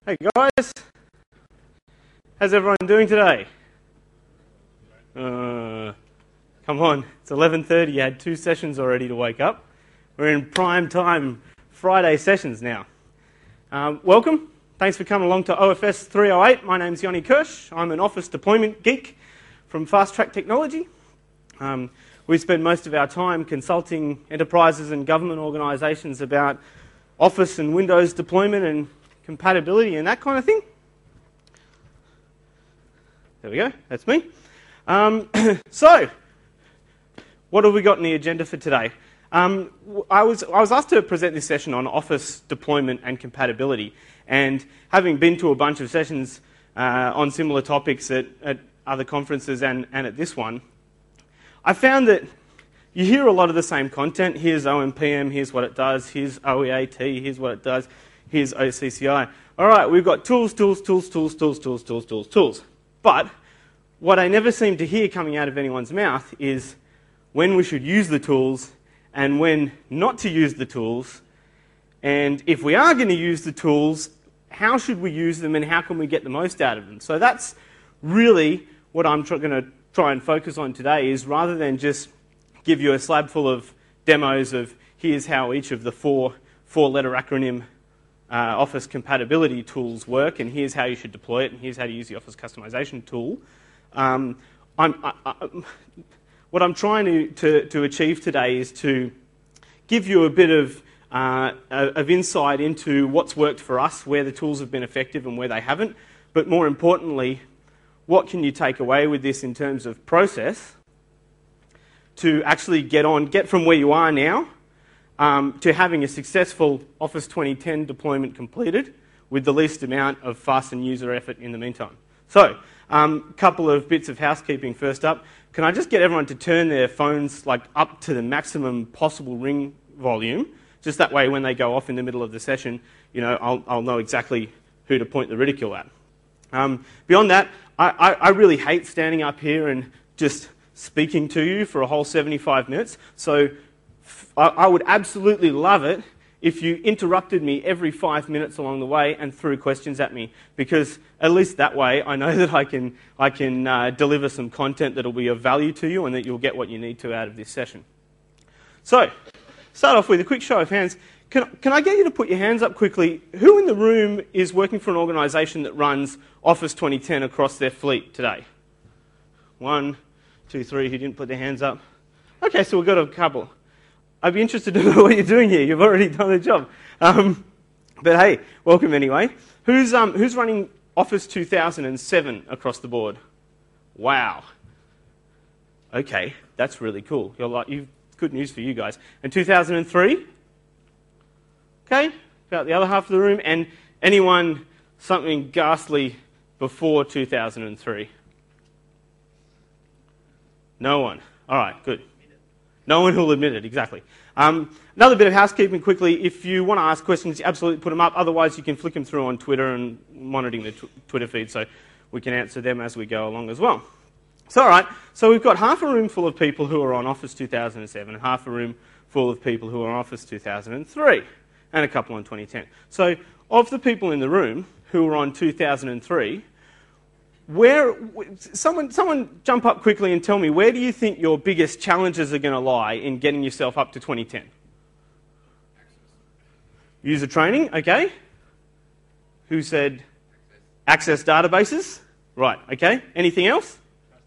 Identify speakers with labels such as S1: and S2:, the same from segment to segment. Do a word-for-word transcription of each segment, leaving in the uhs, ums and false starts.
S1: Hey guys, how's everyone doing today? Uh, come on, it's eleven thirty, you had two sessions already to wake up. We're in prime time Friday sessions now. Um, welcome, thanks for coming along to O F S three oh eight. My name's Yoni Kirsch, I'm an office deployment geek from Fast Track Technology. Um, we spend most of our time consulting enterprises and government organisations about Office and Windows deployment and compatibility and that kind of thing. There we go, that's me. Um, so, what have we got in the agenda for today? Um, I, was, I was asked to present this session on Office deployment and compatibility, and having been to a bunch of sessions uh, on similar topics at, at other conferences and, and at this one, I found that you hear a lot of the same content. Here's O M P M, here's what it does, here's O E A T, here's what it does, here's O C C I. All right, we've got tools, tools, tools, tools, tools, tools, tools, tools, tools. But what I never seem to hear coming out of anyone's mouth is when we should use the tools and when not to use the tools. And if we are going to use the tools, how should we use them and how can we get the most out of them? So that's really what I'm going to try and focus on today, is rather than just give you a slab full of demos of here's how each of the four four-letter acronym uh, Office compatibility tools work, and here's how you should deploy it, and here's how to use the Office customization tool. Um, I'm, I, I, what I'm trying to, to, to achieve today is to give you a bit of, uh, of insight into what's worked for us, where the tools have been effective and where they haven't, but more importantly, what can you take away with this in terms of process to actually get on, get from where you are now um, to having a successful Office twenty ten deployment completed with the least amount of fuss and user effort in the meantime. So, a um, couple of bits of housekeeping first up. Can I just get everyone to turn their phones like up to the maximum possible ring volume? Just that way when they go off in the middle of the session, you know, I'll, I'll know exactly who to point the ridicule at. Um, beyond that, I, I, I really hate standing up here and just speaking to you for a whole seventy-five minutes. So I, I would absolutely love it if you interrupted me every five minutes along the way and threw questions at me, because at least that way I know that I can, I can uh, deliver some content that will be of value to you and that you'll get what you need to out of this session. So, start off with a quick show of hands. Can, can I get you to put your hands up quickly? Who in the room is working for an organisation that runs Office twenty ten across their fleet today? One, two, three, who didn't put their hands up? Okay, so we've got a couple. I'd be interested to know what you're doing here. You've already done the job. Um, but hey, welcome anyway. Who's, um, who's running Office two thousand seven across the board? Wow. Okay, that's really cool. You're like, you've, good news for you guys. And two thousand three? Okay, about the other half of the room. And anyone something ghastly before two thousand three? No one. All right, good. No one who'll admit it, exactly. Um, another bit of housekeeping quickly. If you want to ask questions, absolutely put them up. Otherwise, you can flick them through on Twitter and monitoring the tw Twitter feed so we can answer them as we go along as well. So, all right, so we've got half a room full of people who are on Office two thousand seven and half a room full of people who are on Office two thousand three and a couple on twenty ten. So, of the people in the room who are on two thousand three, Where, someone, someone jump up quickly and tell me, where do you think your biggest challenges are going to lie in getting yourself up to twenty ten? User training, okay. Who said access databases? Right, okay. Anything else?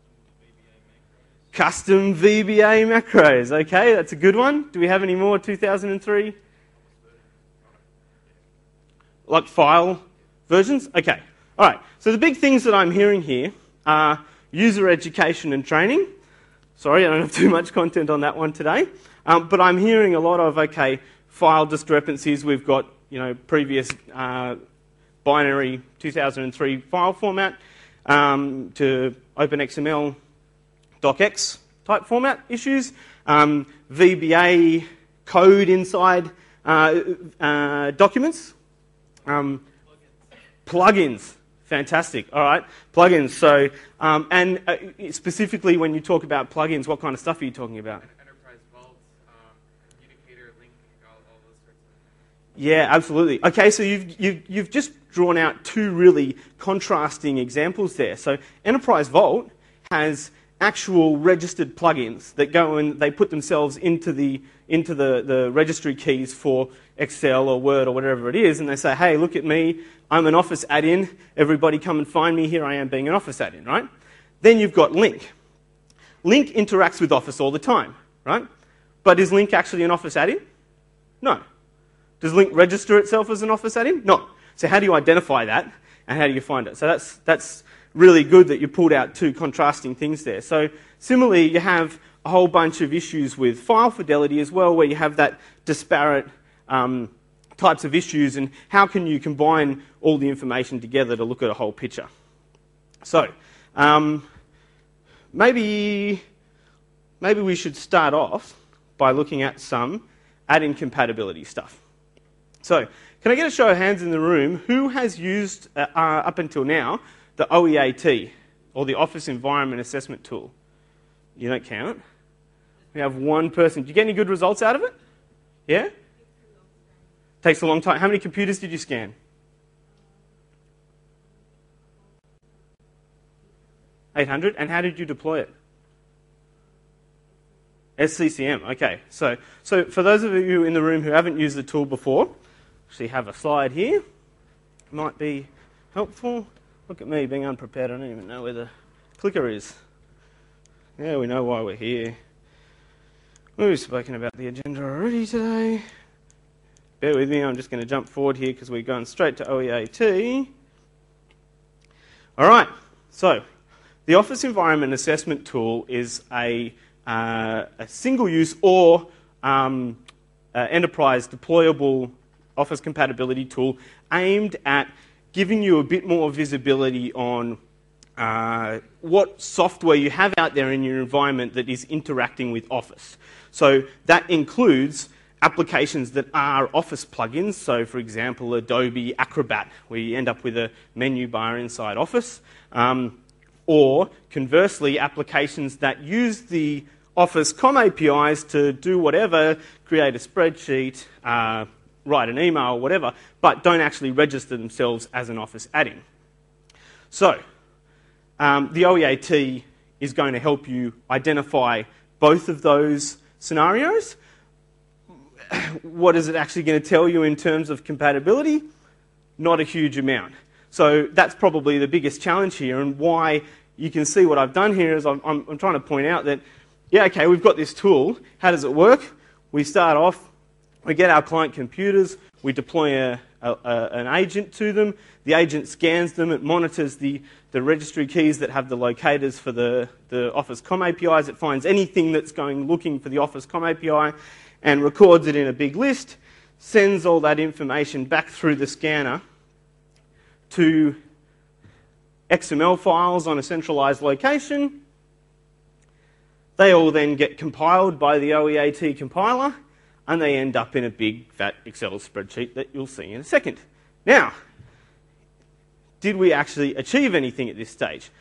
S1: Custom V B A macros, okay, that's a good one. Do we have any more two thousand three? Like file versions? Okay. All right, so the big things that I'm hearing here are user education and training. Sorry, I don't have too much content on that one today. Um, but I'm hearing a lot of, okay, file discrepancies. We've got, you know, previous uh, binary two thousand three file format um, to OpenXML docx type format issues. Um, V B A code inside uh, uh, documents. Um, plugins. Fantastic. All right, plugins. So, um, and uh, specifically when you talk about plugins, what kind of stuff are you talking about?
S2: Enterprise Vault, um, Communicator, Link, all, all those sorts of
S1: Yeah, absolutely. Okay, so you've, you've, you've just drawn out two really contrasting examples there. So Enterprise Vault has actual registered plugins that go and they put themselves into the into the, the registry keys for Excel or Word or whatever it is, and they say, hey, look at me, I'm an Office add-in, everybody come and find me, here I am being an Office add-in, right? Then you've got Lync. Lync interacts with Office all the time, right? But is Lync actually an Office add-in? No. Does Lync register itself as an Office add-in? No. So how do you identify that, and how do you find it? So that's that's really good that you pulled out two contrasting things there. So similarly, you have a whole bunch of issues with file fidelity as well, where you have that disparate um, types of issues, and how can you combine all the information together to look at a whole picture. So um, maybe, maybe we should start off by looking at some add-in compatibility stuff. So can I get a show of hands in the room who has used, uh, uh, up until now, the O E A T, or the Office Environment Assessment Tool? You don't count. We have one person. Did you get any good results out of it? Yeah? Takes a long time. How many computers did you scan? eight hundred. And how did you deploy it? S C C M. Okay. So, so for those of you in the room who haven't used the tool before, actually have a slide here. Might be helpful. Look at me being unprepared. I don't even know where the clicker is. Yeah, we know why we're here. We've spoken about the agenda already today. Bear with me, I'm just going to jump forward here because we're going straight to O E A T. All right, so the Office Environment Assessment Tool is a, uh, a single-use or um, uh, enterprise deployable Office compatibility tool aimed at giving you a bit more visibility on uh, what software you have out there in your environment that is interacting with Office. So that includes applications that are Office plugins. So for example, Adobe Acrobat, where you end up with a menu bar inside Office. Um, or conversely, applications that use the Office Com A P Is to do whatever, create a spreadsheet, uh, write an email, whatever, but don't actually register themselves as an Office add-in. So um, the O E A T is going to help you identify both of those scenarios. What is it actually going to tell you in terms of compatibility? Not a huge amount. So that's probably the biggest challenge here, and why you can see what I've done here is I'm, I'm, I'm trying to point out that, yeah, okay, we've got this tool. How does it work? We start off, we get our client computers, we deploy a, a, a, an agent to them. The agent scans them, it monitors the, the registry keys that have the locators for the, the Office Com A P Is. It finds anything that's going looking for the Office Com A P I and records it in a big list, sends all that information back through the scanner to X M L files on a centralized location. They all then get compiled by the O E A T compiler, and they end up in a big fat Excel spreadsheet that you'll see in a second. Now, did we actually achieve anything at this stage?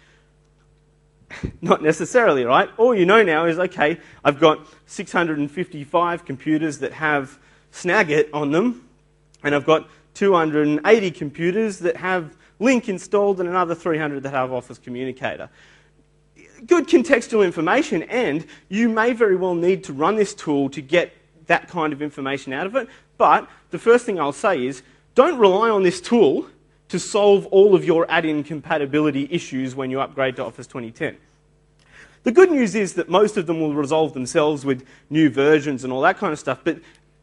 S1: Not necessarily, right? All you know now is, okay, I've got six hundred fifty-five computers that have Snagit on them, and I've got two hundred eighty computers that have Lync installed, and another three hundred that have Office Communicator. Good contextual information, and you may very well need to run this tool to get that kind of information out of it. But the first thing I'll say is, don't rely on this tool to solve all of your add-in compatibility issues when you upgrade to Office twenty ten. The good news is that most of them will resolve themselves with new versions and all that kind of stuff, but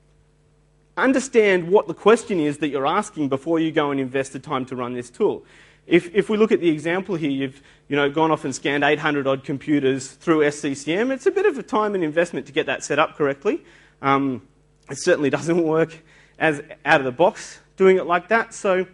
S1: understand what the question is that you're asking before you go and invest the time to run this tool. If, if we look at the example here, you've you know, gone off and scanned eight hundred odd computers through S C C M. It's a bit of a time and investment to get that set up correctly. Um, it certainly doesn't work as out of the box doing it like that. So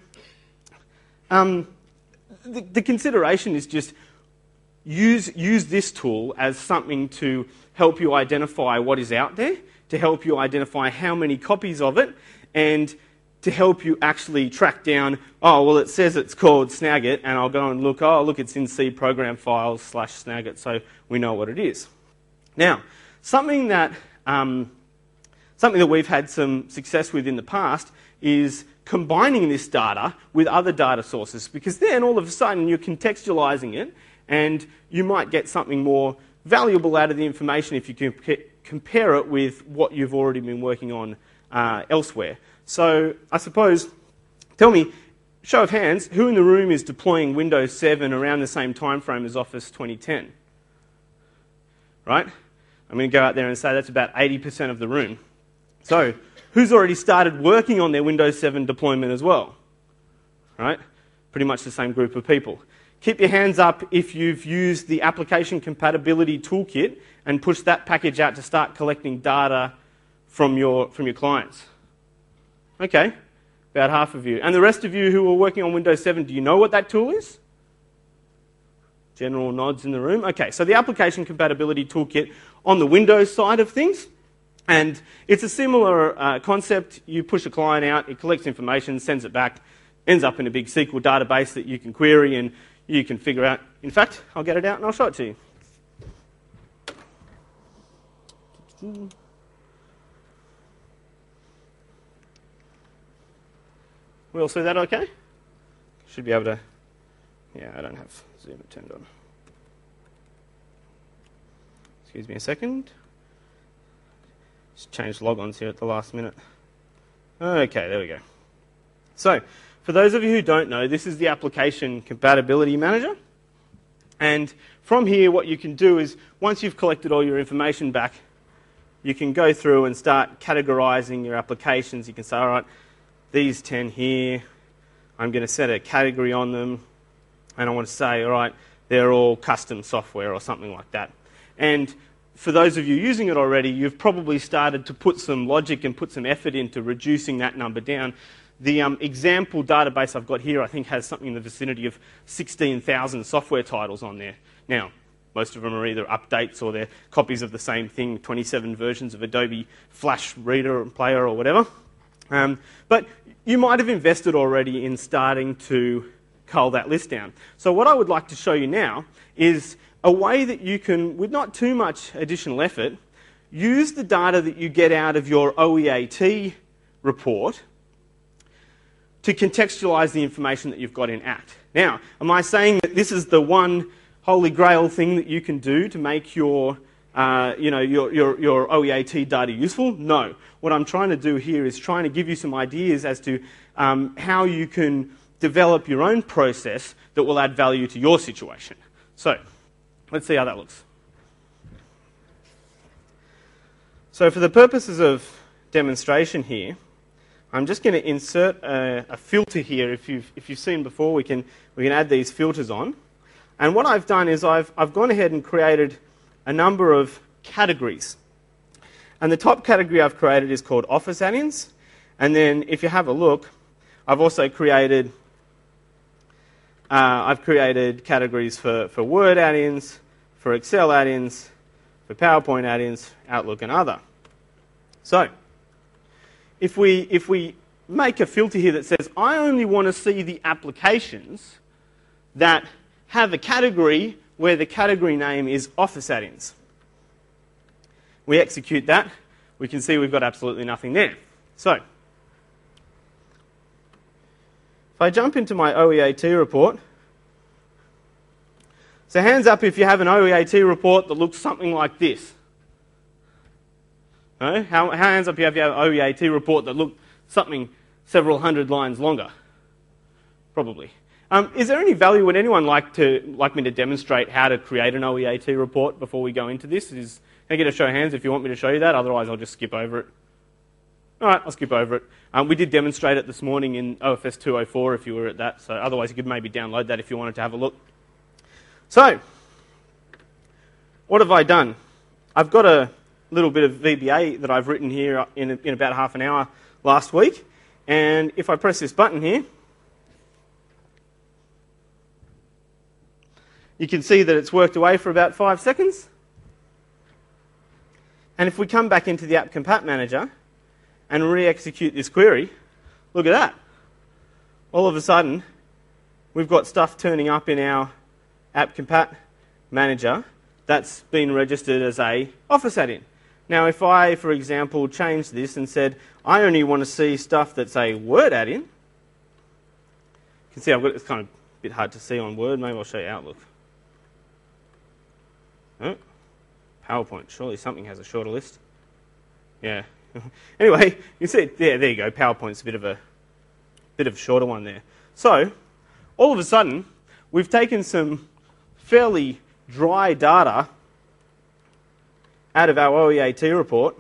S1: um, the, the consideration is just use, use this tool as something to help you identify what is out there, to help you identify how many copies of it, and to help you actually track down, oh, well, it says it's called Snagit, and I'll go and look, oh, look, it's in C program files slash Snagit, so we know what it is. Now, something that, um, something that we've had some success with in the past is combining this data with other data sources, because then all of a sudden you're contextualizing it and you might get something more valuable out of the information if you can compare it with what you've already been working on uh, elsewhere. So I suppose, tell me, show of hands, who in the room is deploying Windows seven around the same time frame as Office twenty ten? Right? I'm going to go out there and say that's about eighty percent of the room. So, who's already started working on their Windows seven deployment as well? Right? Pretty much the same group of people. Keep your hands up if you've used the Application Compatibility Toolkit and pushed that package out to start collecting data from your, from your clients. Okay, about half of you. And the rest of you who are working on Windows seven, do you know what that tool is? General nods in the room. Okay, so the Application Compatibility Toolkit on the Windows side of things. And it's a similar uh, concept. You push a client out, it collects information, sends it back, ends up in a big S Q L database that you can query and you can figure out. In fact, I'll get it out and I'll show it to you. We all see that okay? Should be able to... Yeah, I don't have Zoom turned on. Excuse me a second. Just changed logons here at the last minute. Okay, there we go. So, for those of you who don't know, this is the Application Compatibility Manager. And from here, what you can do is, once you've collected all your information back, you can go through and start categorizing your applications. You can say, all right, these ten here, I'm going to set a category on them, and I want to say, all right, they're all custom software or something like that. And for those of you using it already, you've probably started to put some logic and put some effort into reducing that number down. The um, example database I've got here, I think, has something in the vicinity of sixteen thousand software titles on there. Now, most of them are either updates or they're copies of the same thing, twenty-seven versions of Adobe Flash Reader and Player or whatever. Um, but you might have invested already in starting to cull that list down. So what I would like to show you now is a way that you can, with not too much additional effort, use the data that you get out of your O E A T report to contextualize the information that you've got in ACT. Now, am I saying that this is the one holy grail thing that you can do to make your, uh, you know, your, your, your O E A T data useful? No. What I'm trying to do here is trying to give you some ideas as to um, how you can develop your own process that will add value to your situation. So, let's see how that looks. So for the purposes of demonstration here, I'm just going to insert a, a filter here. If you've, if you've seen before, we can, we can add these filters on. And what I've done is I've, I've gone ahead and created a number of categories. And the top category I've created is called Office add-ins. And then if you have a look, I've also created, uh, I've created categories for, for Word add-ins, for Excel add-ins, for PowerPoint add-ins, Outlook and other. So, if we, if we make a filter here that says, I only want to see the applications that have a category where the category name is Office add-ins. We execute that, we can see we've got absolutely nothing there. So, if I jump into my O E A T report, so hands up if you have an O E A T report that looks something like this. No? How, hands up if you have an O E A T report that looks something several hundred lines longer. Probably. Um, is there any value? Would anyone like to like me to demonstrate how to create an O E A T report before we go into this? Is, can I get a show of hands if you want me to show you that? Otherwise, I'll just skip over it. All right, I'll skip over it. Um, we did demonstrate it this morning in O F S two oh four if you were at that. So otherwise, you could maybe download that if you wanted to have a look. So, what have I done? I've got a little bit of V B A that I've written here in, in about half an hour last week. And if I press this button here, you can see that it's worked away for about five seconds. And if we come back into the App Compat Manager and re-execute this query, look at that. All of a sudden, we've got stuff turning up in our App Compat Manager that's been registered as a Office add-in. Now, if I, for example, change this and said, I only want to see stuff that's a Word add-in, you can see I've got, it's kind of a bit hard to see on Word. Maybe I'll show you Outlook. Oh, PowerPoint. Surely something has a shorter list. Yeah. Anyway, you see, yeah, there you go. PowerPoint's a bit of a bit of a shorter one there. So, all of a sudden, we've taken some fairly dry data out of our O E A T report.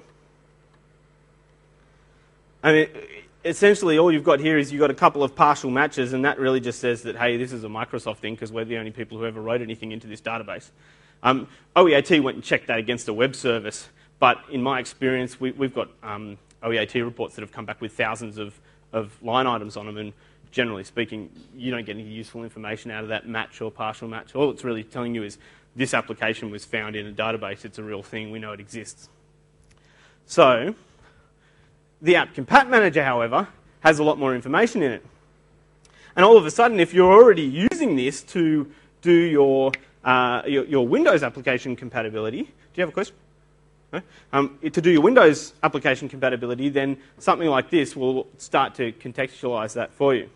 S1: I mean, essentially all you've got here is you've got a couple of partial matches, and that really just says that, hey, this is a Microsoft thing because we're the only people who ever wrote anything into this database. Um, O E A T went and checked that against a web service, but in my experience, we, we've got um, O E A T reports that have come back with thousands of, of line items on them, and generally speaking, you don't get any useful information out of that match or partial match. All it's really telling you is this application was found in a database, it's a real thing, we know it exists. So, the App Compat Manager, however, has a lot more information in it. And all of a sudden, if you're already using this to do your, uh, your, your Windows application compatibility, do you have a question? No? Um, to do your Windows application compatibility, then something like this will start to contextualize that for you.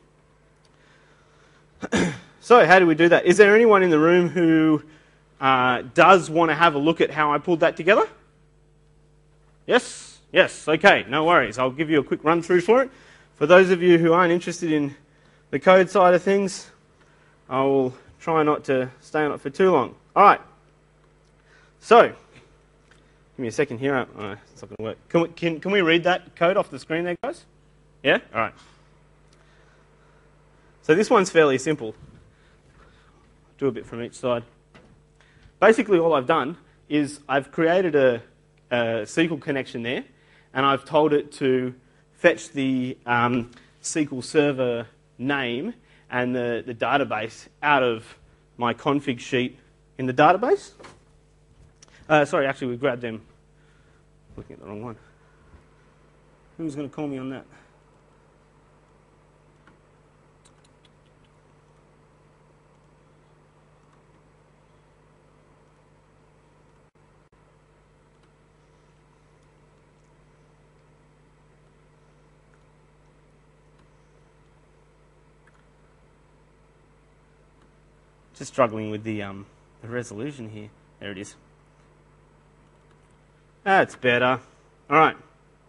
S1: So, how do we do that? Is there anyone in the room who uh, does want to have a look at how I pulled that together? Yes? Yes, okay, no worries. I'll give you a quick run through for it. For those of you who aren't interested in the code side of things, I will try not to stay on it for too long. All right. So, give me a second here. Oh, it's not going to work. Can we, can, can we read that code off the screen there, guys? Yeah? All right. So this one's fairly simple. Do a bit from each side. Basically, all I've done is I've created a, a S Q L connection there, and I've told it to fetch the um, S Q L Server name and the, the database out of my config sheet in the database. Uh, sorry, actually, we grabbed them. Looking at the wrong one. Who's going to call me on that? Just struggling with the, um, the resolution here. There it is. That's better. All right.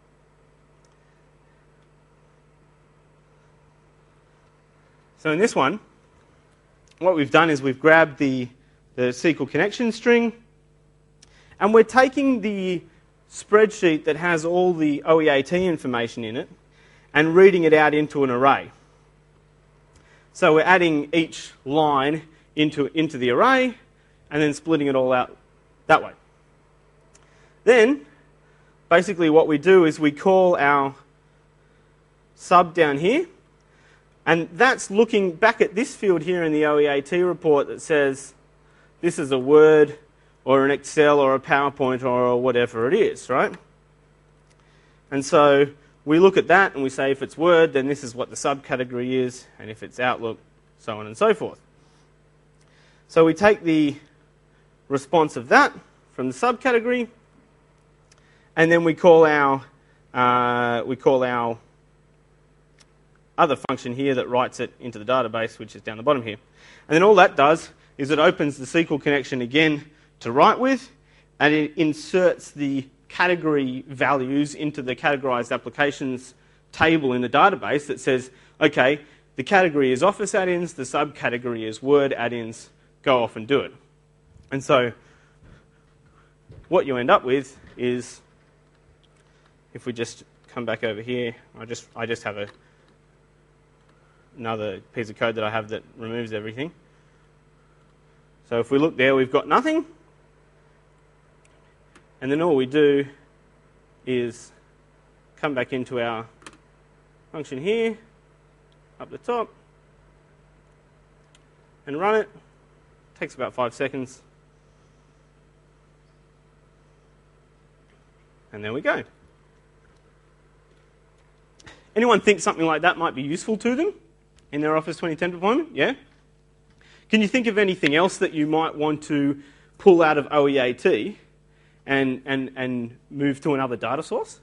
S1: So in this one, what we've done is we've grabbed the, the S Q L connection string, and we're taking the spreadsheet that has all the O E A T information in it and reading it out into an array. So we're adding each line into, into the array and then splitting it all out that way. Then, basically what we do is we call our sub down here, and that's looking back at this field here in the O E A T report that says this is a Word or an Excel or a PowerPoint or whatever it is, right? And so we look at that and we say if it's Word, then this is what the subcategory is, and if it's Outlook, so on and so forth. So we take the response of that from the subcategory, and then we call our uh, we call our other function here that writes it into the database, which is down the bottom here. And then all that does is it opens the S Q L connection again to write with, and it inserts the category values into the categorized applications table in the database that says, okay, the category is Office add-ins, the subcategory is Word add-ins, go off and do it. And so what you end up with is, if we just come back over here, I just I just have a another piece of code that I have that removes everything. So if we look there, we've got nothing. And then all we do is come back into our function here, up the top, and run it. Takes about five seconds. And there we go. Anyone think something like that might be useful to them in their Office twenty ten deployment? Yeah? Can you think of anything else that you might want to pull out of O E A T and, and, and move to another data source?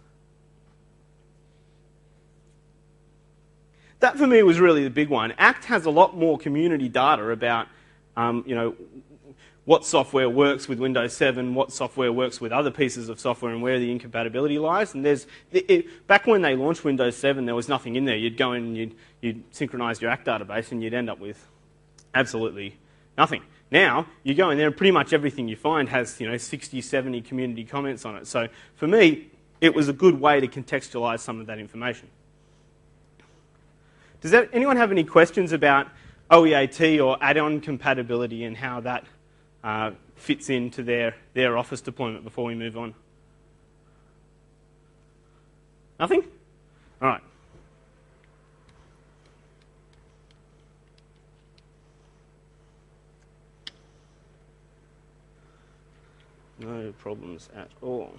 S1: That for me was really the big one. ACT has a lot more community data about um, you know, what software works with Windows seven, what software works with other pieces of software, and where the incompatibility lies. And there's it, it, back when they launched Windows seven, there was nothing in there. You'd go in and you'd, you'd synchronize your ACT database, and you'd end up with absolutely nothing. Now, you go in there, and pretty much everything you find has, you know, sixty, seventy community comments on it. So for me, it was a good way to contextualize some of that information. Does that, anyone have any questions about O E A T or add-on compatibility and how that uh, fits into their, their Office deployment before we move on? Nothing? All right. No problems at all.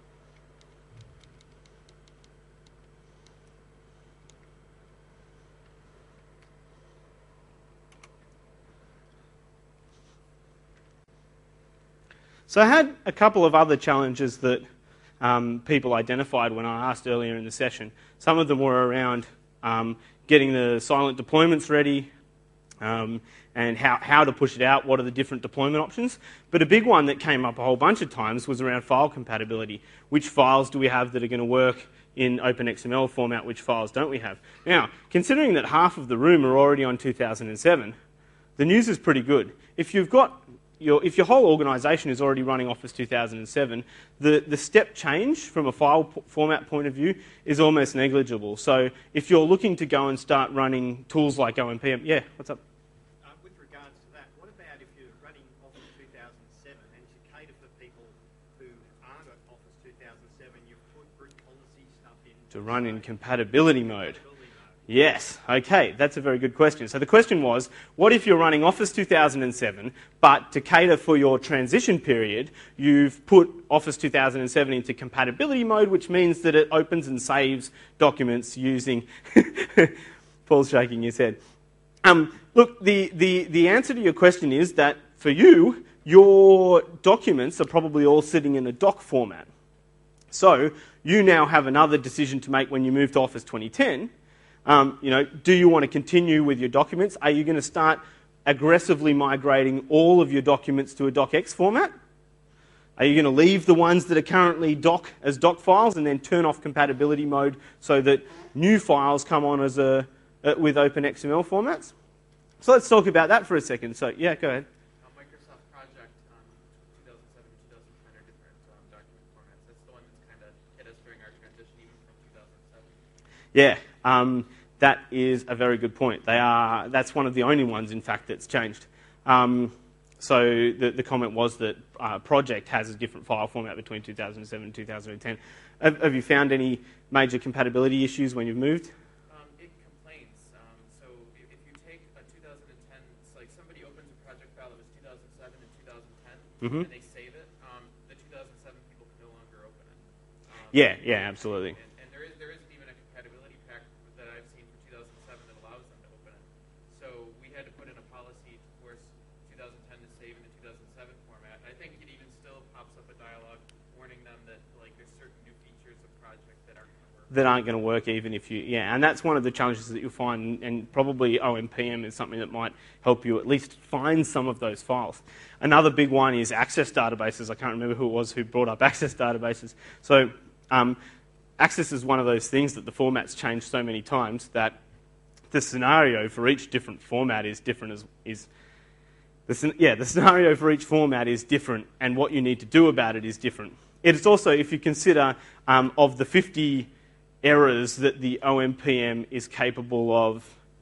S1: So I had a couple of other challenges that um, people identified when I asked earlier in the session. Some of them were around um, getting the silent deployments ready um, and how, how to push it out, what are the different deployment options. But a big one that came up a whole bunch of times was around file compatibility. Which files do we have that are going to work in OpenXML format, which files don't we have? Now, considering that half of the room are already on two thousand seven, the news is pretty good. If you've got Your, if your whole organisation is already running Office two thousand seven, the, the step change from a file p- format point of view is almost negligible. So if you're looking to go and start running tools like O M P M, yeah, what's up?
S2: Uh, with regards to that, what about if you're running Office two thousand seven and to cater for people who aren't at Office two thousand seven, you've put group policy stuff in
S1: To run in compatibility mode. Yes, okay, that's a very good question. So the question was, what if you're running Office two thousand seven, but to cater for your transition period, you've put Office two thousand seven into compatibility mode, which means that it opens and saves documents using... Paul's shaking his head. Um, look, the, the, the answer to your question is that for you, your documents are probably all sitting in a doc format. So you now have another decision to make when you move to Office twenty ten. Um, you know, do you want to continue with your documents? Are you going to start aggressively migrating all of your documents to a docx format? Are you going to leave the ones that are currently doc as doc files and then turn off compatibility mode so that new files come on as a uh, with OpenXML formats? So let's talk about that for a second. So yeah, go ahead.
S3: Uh, Microsoft Project um, two thousand seven and two thousand ten are different um, document formats. That's the one that's kind of hit us during our transition even from two thousand seven.
S1: Yeah. Um, That is a very good point. They are, that's one of the only ones, in fact, that's changed. Um, so the, the comment was that uh, Project has a different file format between two thousand seven and two thousand ten. Have, have you found any major compatibility issues when you've moved?
S3: Um, it complains. Um, so if, if you take a two thousand ten, it's like somebody opens a project file that was two thousand seven and two thousand ten, mm-hmm. and they save it, um, the two thousand seven people can no longer open it. Um,
S1: yeah, yeah, absolutely.
S3: And, and there, is, there isn't even a compatibility pack that I've seen for two thousand seven that allows them to open it. So we had to put in a policy to force two thousand ten to save in the two thousand seven format. I think it even still pops up a dialogue warning them that like there's certain new features of Project that aren't going to work.
S1: That aren't going to work even if you, yeah, and that's one of the challenges that you'll find, and probably O M P M is something that might help you at least find some of those files. Another big one is access databases. I can't remember who it was who brought up access databases. So um, Access is one of those things that the formats change so many times that the scenario for each different format is different. As is the, yeah, the scenario for each format is different, and what you need to do about it is different. It is also, if you consider um, of the fifty errors that the O M P M is capable of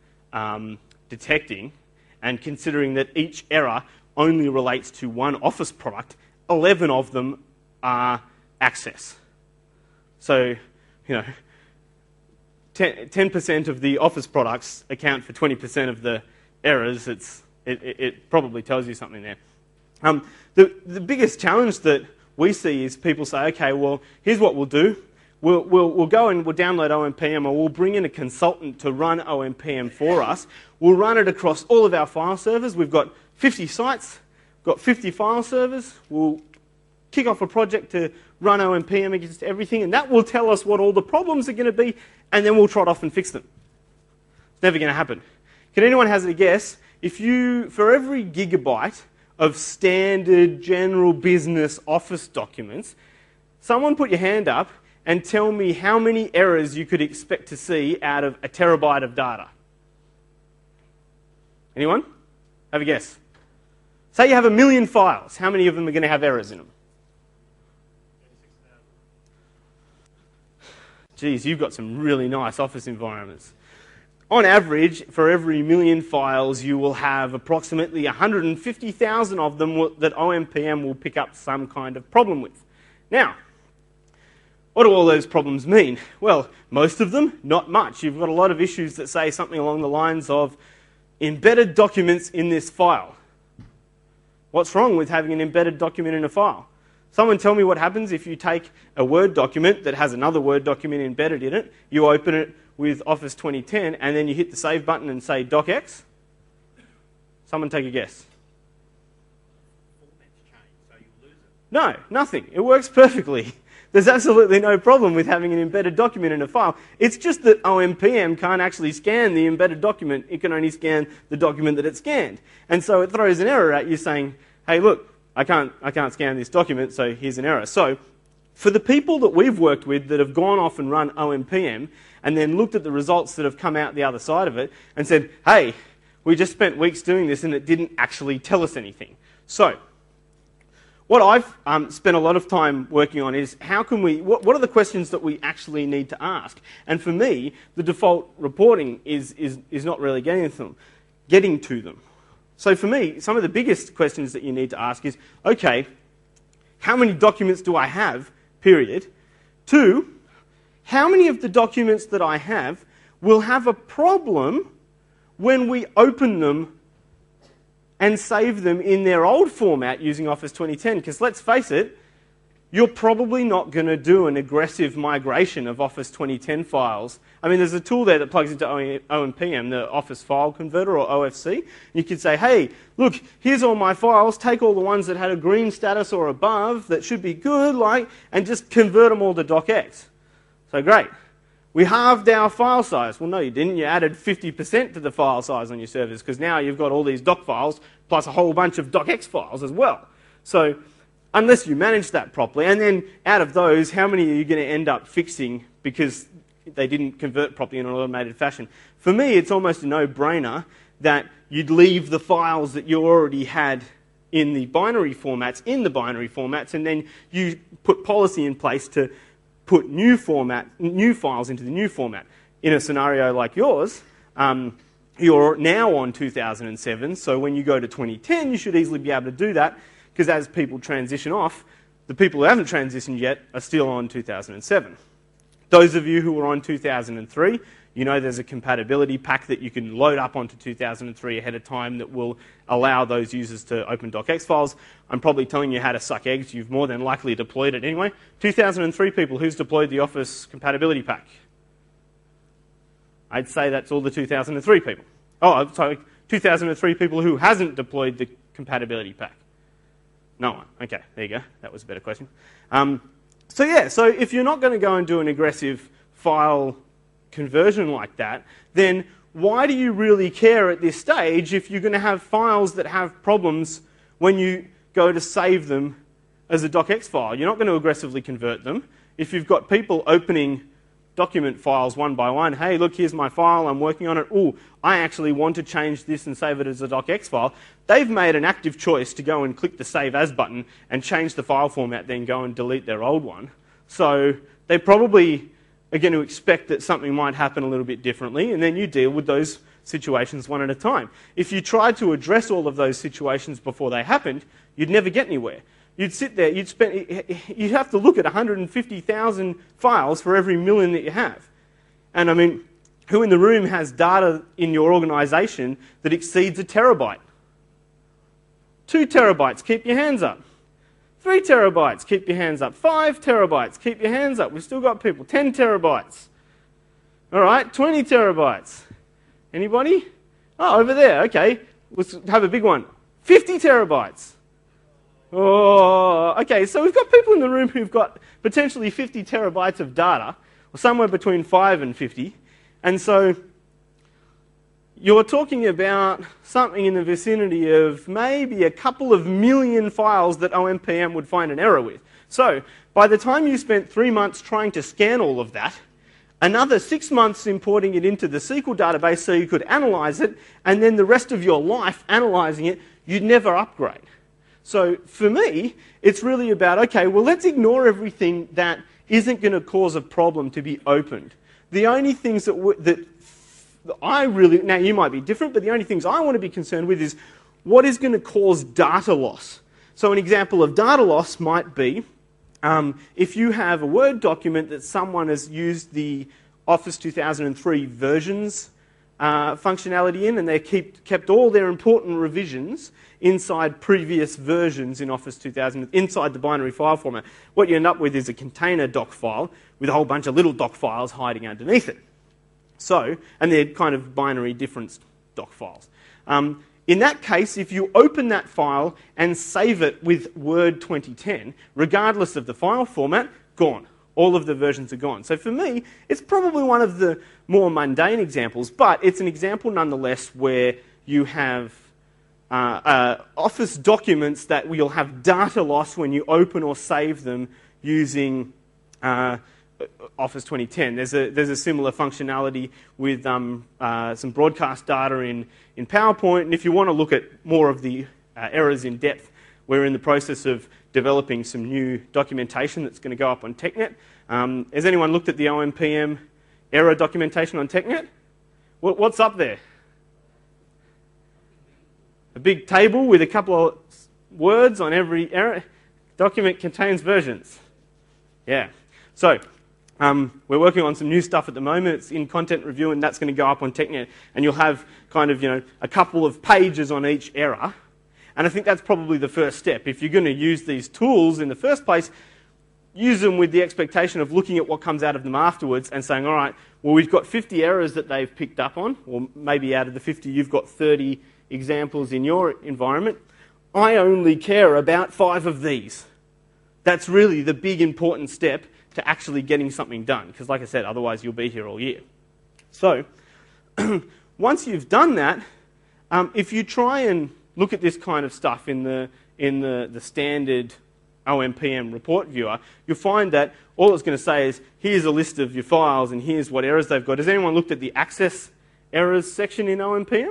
S1: um, detecting, and considering that each error only relates to one Office product, eleven of them are access. So, you know, ten percent of the Office products account for twenty percent of the errors. It's, it, it probably tells you something there. Um, the, the biggest challenge that we see is people say, okay, well, here's what we'll do. We'll, we'll, we'll go and we'll download O M P M, or we'll bring in a consultant to run O M P M for us. We'll run it across all of our file servers. We've got fifty sites, got fifty file servers. We'll kick off a project to run O M P M against everything, and that will tell us what all the problems are going to be, and then we'll trot off and fix them. It's never going to happen. Can anyone hazard a guess? If you, for every gigabyte of standard general business office documents, someone put your hand up and tell me how many errors you could expect to see out of a terabyte of data. Anyone? Have a guess. Say you have a million files. How many of them are going to have errors in them? Geez, you've got some really nice office environments. On average, for every million files, you will have approximately one hundred fifty thousand of them that O M P M will pick up some kind of problem with. Now, what do all those problems mean? Well, most of them, not much. You've got a lot of issues that say something along the lines of embedded documents in this file. What's wrong with having an embedded document in a file? Someone tell me what happens if you take a Word document that has another Word document embedded in it, you open it with Office twenty ten, and then you hit the Save button and say docx. Someone take a guess.
S2: Format's changed, so you lose it.
S1: No, nothing. It works perfectly. There's absolutely no problem with having an embedded document in a file. It's just that O M P M can't actually scan the embedded document. It can only scan the document that it scanned. And so it throws an error at you saying, hey, look, I can't, I can't scan this document, so here's an error. So for the people that we've worked with that have gone off and run O M P M and then looked at the results that have come out the other side of it and said, hey, we just spent weeks doing this and it didn't actually tell us anything. So what I've um, spent a lot of time working on is how can we, what, what are the questions that we actually need to ask? And for me, the default reporting is, is, is not really getting to them. Getting to them. So for me, some of the biggest questions that you need to ask is, okay, how many documents do I have, period? Two, how many of the documents that I have will have a problem when we open them and save them in their old format using Office twenty ten? Because let's face it, you're probably not going to do an aggressive migration of Office twenty ten files. I mean, there's a tool there that plugs into O M P M, the Office File Converter, or O F C. You could say, hey, look, here's all my files. Take all the ones that had a green status or above that should be good, like, and just convert them all to docx. So great. We halved our file size. Well, no, you didn't. You added fifty percent to the file size on your servers because now you've got all these doc files plus a whole bunch of docx files as well. So unless you manage that properly, and then out of those, how many are you going to end up fixing because they didn't convert properly in an automated fashion? For me, it's almost a no-brainer that you'd leave the files that you already had in the binary formats in the binary formats, and then you put policy in place to put new format, new files into the new format. In a scenario like yours, um, you're now on two thousand seven, so when you go to twenty ten, you should easily be able to do that, because as people transition off, the people who haven't transitioned yet are still on two thousand seven. Those of you who are on two thousand three, you know there's a compatibility pack that you can load up onto two thousand three ahead of time that will allow those users to open docx files. I'm probably telling you how to suck eggs. You've more than likely deployed it anyway. two thousand three people, who's deployed the Office compatibility pack? I'd say that's all the two thousand three people. Oh, sorry, two thousand three people who hasn't deployed the compatibility pack. No one. Okay, there you go. That was a better question. Um, so yeah, so if you're not going to go and do an aggressive file conversion like that, then why do you really care at this stage if you're going to have files that have problems when you go to save them as a docx file? You're not going to aggressively convert them. If you've got people opening document files one by one, hey, look, here's my file, I'm working on it. Oh, I actually want to change this and save it as a docx file. They've made an active choice to go and click the Save As button and change the file format, then go and delete their old one. So they probably are going to expect that something might happen a little bit differently, and then you deal with those situations one at a time. If you tried to address all of those situations before they happened, you'd never get anywhere. You'd sit there, you'd spend, you'd have to look at one hundred fifty thousand files for every million that you have. And I mean, who in the room has data in your organisation that exceeds a terabyte? Two terabytes, keep your hands up. Three terabytes, keep your hands up. Five terabytes, keep your hands up. We've still got people. Ten terabytes. All right, twenty terabytes. Anybody? Oh, over there, okay. Let's have a big one. Fifty terabytes. Oh, okay, so we've got people in the room who've got potentially fifty terabytes of data, or somewhere between five and fifty, and so you're talking about something in the vicinity of maybe a couple of million files that O M P M would find an error with. So, by the time you spent three months trying to scan all of that, another six months importing it into the S Q L database so you could analyze it, and then the rest of your life analyzing it, you'd never upgrade. So for me, it's really about, okay, well, let's ignore everything that isn't going to cause a problem to be opened. The only things that, w that I really, now you might be different, but the only things I want to be concerned with is what is going to cause data loss. So an example of data loss might be um, if you have a Word document that someone has used the Office two thousand three versions uh, functionality in, and they keep, kept all their important revisions inside previous versions in Office two thousand, inside the binary file format. What you end up with is a container doc file with a whole bunch of little doc files hiding underneath it. So, and they're kind of binary difference doc files. Um, in that case, if you open that file and save it with Word twenty ten, regardless of the file format, gone. All of the versions are gone. So for me, it's probably one of the more mundane examples, but it's an example nonetheless where you have uh, uh, Office documents that you'll have data loss when you open or save them using uh, Office twenty ten. There's a, there's a similar functionality with um, uh, some broadcast data in, in PowerPoint, and if you want to look at more of the uh, errors in depth, we're in the process of developing some new documentation that's going to go up on TechNet. Um, has anyone looked at the O M P M error documentation on TechNet? What, what's up there? A big table with a couple of words on every error. Document contains versions. Yeah. So, Um, we're working on some new stuff at the moment. It's in content review, and that's going to go up on TechNet. And you'll have kind of, you know, a couple of pages on each error. And I think that's probably the first step. If you're going to use these tools in the first place, use them with the expectation of looking at what comes out of them afterwards and saying, all right, well, we've got fifty errors that they've picked up on, or maybe out of the fifty, you've got thirty examples in your environment. I only care about five of these. That's really the big important step to actually getting something done, because like I said, otherwise you'll be here all year. So, once you've done that, um, if you try and look at this kind of stuff in the, in the, the standard O M P M report viewer, you'll find that all it's going to say is, here's a list of your files and here's what errors they've got. Has anyone looked at the access errors section in O M P M?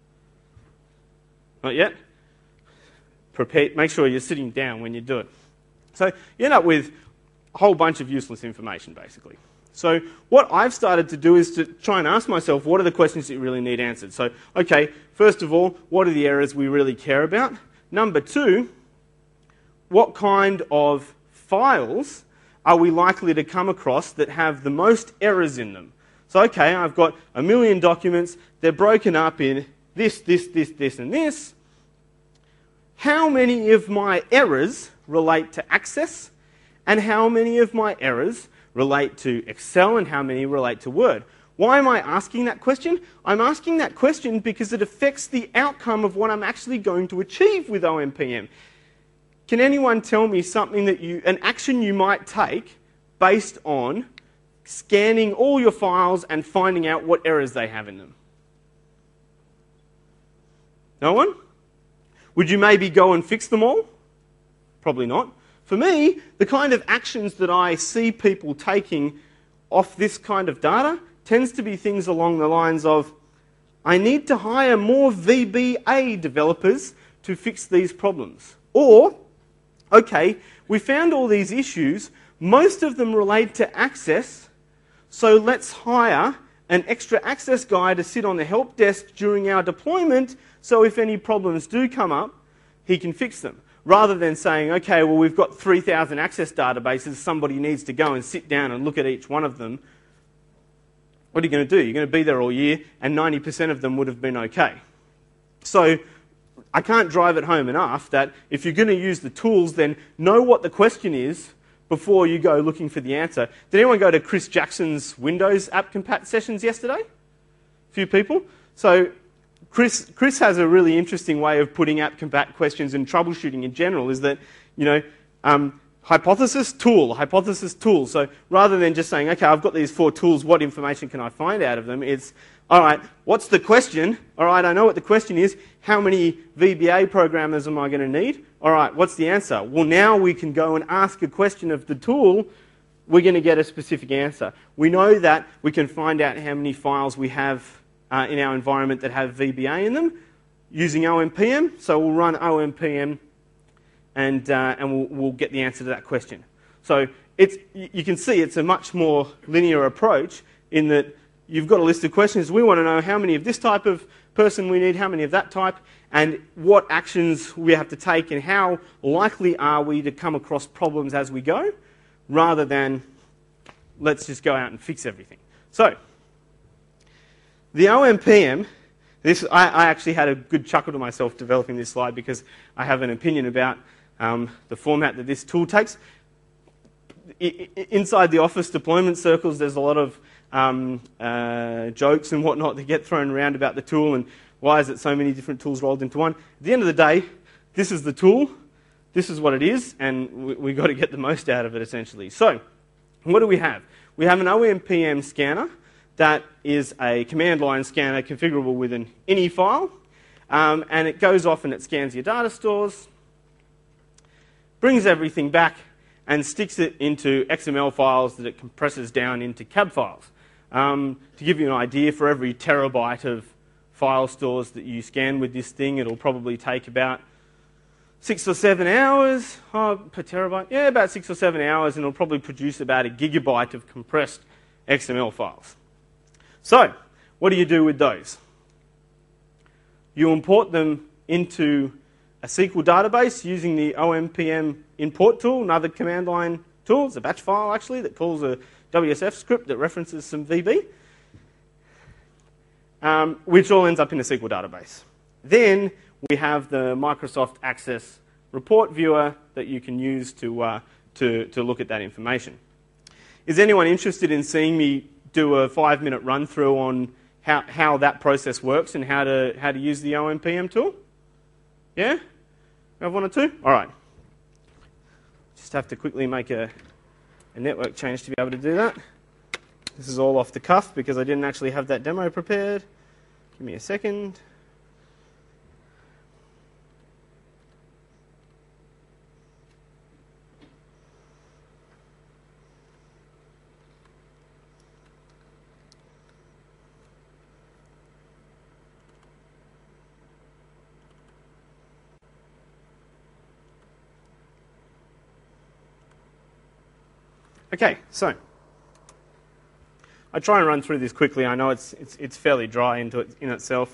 S1: Not yet? Prepare, make sure you're sitting down when you do it. So you end up with a whole bunch of useless information, basically. So what I've started to do is to try and ask myself, what are the questions that you really need answered? So, okay, first of all, what are the errors we really care about? Number two, what kind of files are we likely to come across that have the most errors in them? So, okay, I've got a million documents. They're broken up in this, this, this, this, and this. How many of my errors relate to Access? And how many of my errors relate to Excel, and how many relate to Word? Why am I asking that question? I'm asking that question because it affects the outcome of what I'm actually going to achieve with O M P M. Can anyone tell me something that you, an action you might take based on scanning all your files and finding out what errors they have in them? No one? Would you maybe go and fix them all? Probably not. For me, the kind of actions that I see people taking off this kind of data tends to be things along the lines of, I need to hire more V B A developers to fix these problems. Or, okay, we found all these issues, most of them relate to Access, so let's hire an extra Access guy to sit on the help desk during our deployment, so if any problems do come up, he can fix them. Rather than saying, okay, well, we've got three thousand Access databases, somebody needs to go and sit down and look at each one of them. What are you going to do? You're going to be there all year, and ninety percent of them would have been okay. So I can't drive it home enough that if you're going to use the tools, then know what the question is before you go looking for the answer. Did anyone go to Chris Jackson's Windows app compat sessions yesterday? A few people? So Chris, Chris has a really interesting way of putting apt compat questions and troubleshooting in general, is that, you know, um, hypothesis, tool, hypothesis, tool. So rather than just saying, okay, I've got these four tools, what information can I find out of them? It's, all right, what's the question? All right, I know what the question is. How many V B A programmers am I going to need? All right, what's the answer? Well, now we can go and ask a question of the tool. We're going to get a specific answer. We know that we can find out how many files we have uh, in our environment that have V B A in them using O M P M. So we'll run O M P M and, uh, and we'll, we'll get the answer to that question. So it's, you can see it's a much more linear approach in that you've got a list of questions. We want to know how many of this type of person we need, how many of that type, and what actions we have to take and how likely are we to come across problems as we go, rather than let's just go out and fix everything. So the O M P M, this, I, I actually had a good chuckle to myself developing this slide because I have an opinion about um, the format that this tool takes. I, I, inside the Office deployment circles, there's a lot of um, uh, jokes and whatnot that get thrown around about the tool and why is it so many different tools rolled into one. At the end of the day, this is the tool, this is what it is, and we, we've got to get the most out of it essentially. So what do we have? We have an O M P M scanner that is a command line scanner configurable with an ini file, um, and it goes off and it scans your data stores, brings everything back, and sticks it into X M L files that it compresses down into C A B files. Um, to give you an idea, for every terabyte of file stores that you scan with this thing, it'll probably take about six or seven hours oh, per terabyte. Yeah, about six or seven hours, and it'll probably produce about a gigabyte of compressed X M L files. So, what do you do with those? You import them into a S Q L database using the O M P M import tool, another command line tool. It's a batch file, actually, that calls a W S F script that references some V B, um, which all ends up in a S Q L database. Then we have the Microsoft Access report viewer that you can use to, uh, to, to look at that information. Is anyone interested in seeing me do a five-minute run-through on how, how that process works and how to, how to use the O M P M tool? Yeah? You have one or two? All right. Just have to quickly make a, a network change to be able to do that. This is all off the cuff because I didn't actually have that demo prepared. Give me a second. Okay, so I try and run through this quickly. I know it's it's, it's fairly dry into it, in itself.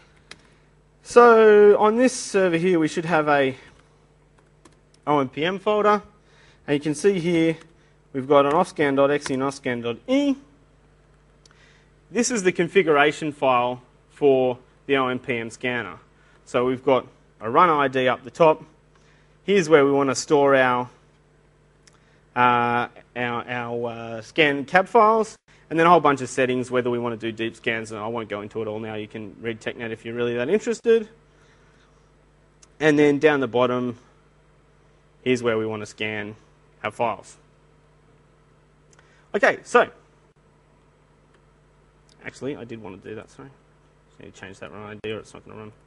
S1: So on this server here, we should have a O M P M folder, and you can see here we've got an offscan.exe and offscan.e. This is the configuration file for the O M P M scanner. So we've got a run I D up the top. Here's where we want to store our Uh, our, our uh, scan C A B files, and then a whole bunch of settings, whether we want to do deep scans, and I won't go into it all now. You can read TechNet if you're really that interested. And then down the bottom, here's where we want to scan our files. Okay, so, actually, I did want to do that, sorry. Just need to change that run I D or it's not going to run.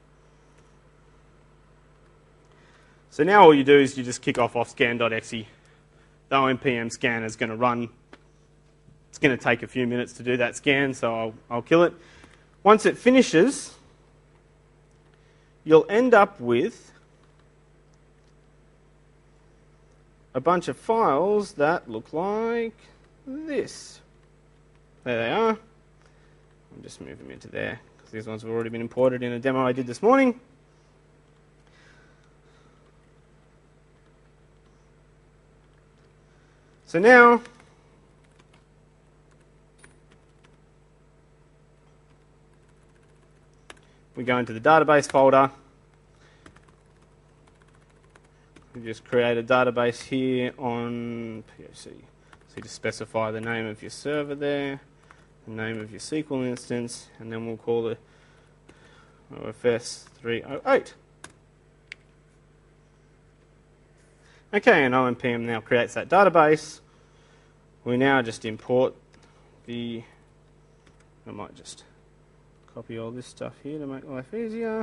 S1: So now all you do is you just kick off offscan.exe. The O M P M scan is going to run. It's going to take a few minutes to do that scan, so I'll, I'll kill it. Once it finishes, you'll end up with a bunch of files that look like this. There they are. I'll just move them into there, because these ones have already been imported in a demo I did this morning. So now, we go into the database folder. We just create a database here on P O C. So you just specify the name of your server there, the name of your S Q L instance, and then we'll call the O F S three oh eight. Okay, and O M P M now creates that database. We now just import the, I might just copy all this stuff here to make life easier.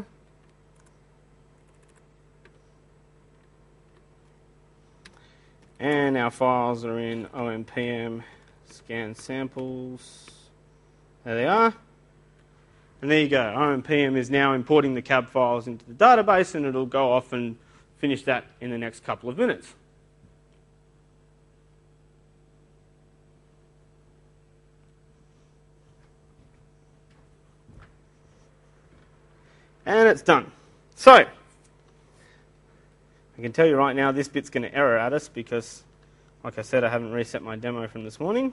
S1: And our files are in O M P M scan samples. There they are. And there you go. O M P M is now importing the C A B files into the database, and it'll go off and finish that in the next couple of minutes. And it's done. So, I can tell you right now this bit's going to error at us because, like I said, I haven't reset my demo from this morning.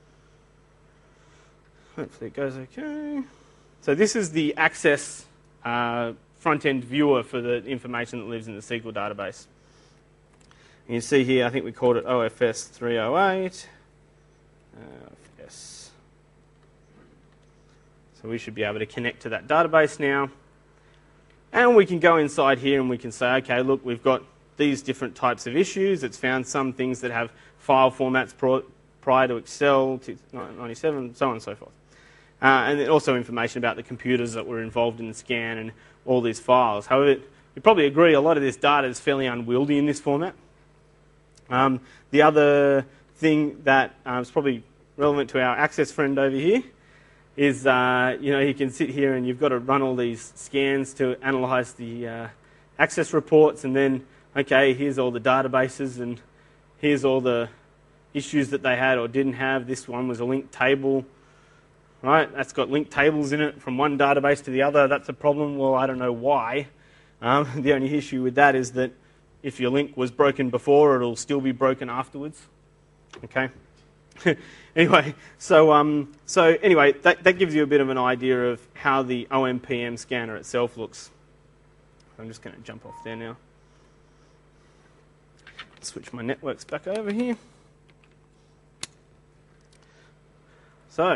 S1: Hopefully it goes okay. So this is the access uh, front-end viewer for the information that lives in the S Q L database. And you see here, I think we called it O F S three oh eight. O F S. So we should be able to connect to that database now. And we can go inside here and we can say, okay, look, we've got these different types of issues. It's found some things that have file formats prior to Excel, ninety-seven, so on and so forth. Uh, and then also information about the computers that were involved in the scan and all these files. However, you probably agree a lot of this data is fairly unwieldy in this format. Um, the other thing that uh, is probably relevant to our access friend over here is, uh, you know, he can sit here and you've got to run all these scans to analyse the uh, access reports, and then, okay, here's all the databases and here's all the issues that they had or didn't have. This one was a linked table. Right, that's got linked tables in it from one database to the other. That's a problem. Well, I don't know why. Um, the only issue with that is that if your link was broken before, it'll still be broken afterwards. Okay. Anyway, so um, so anyway, that, that gives you a bit of an idea of how the O M P M scanner itself looks. I'm just going to jump off there now. Switch my networks back over here. So,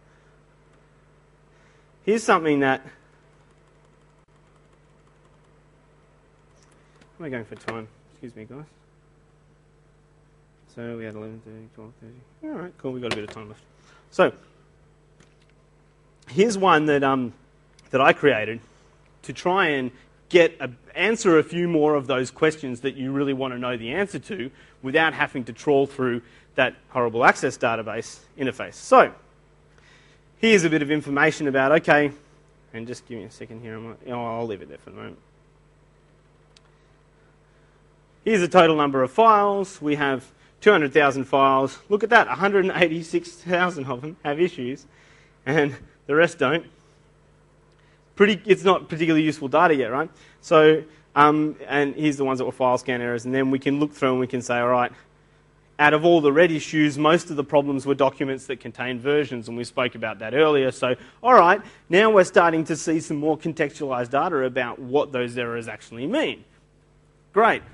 S1: here's something that, how am I going for time? Excuse me, guys. So we had eleven thirty, twelve thirty. All right, cool, we've got a bit of time left. So, here's one that, um, that I created to try and get a, answer a few more of those questions that you really want to know the answer to without having to trawl through that horrible access database interface. So, here's a bit of information about, okay, and just give me a second here, I might, oh, I'll leave it there for the moment. Here's the total number of files. We have two hundred thousand files. Look at that, one hundred eighty-six thousand of them have issues, and the rest don't. Pretty, it's not particularly useful data yet, right? So, um, and here's the ones that were file scan errors, and then we can look through and we can say, all right, out of all the red issues, most of the problems were documents that contain versions, and we spoke about that earlier. So, all right, now we're starting to see some more contextualized data about what those errors actually mean. Great.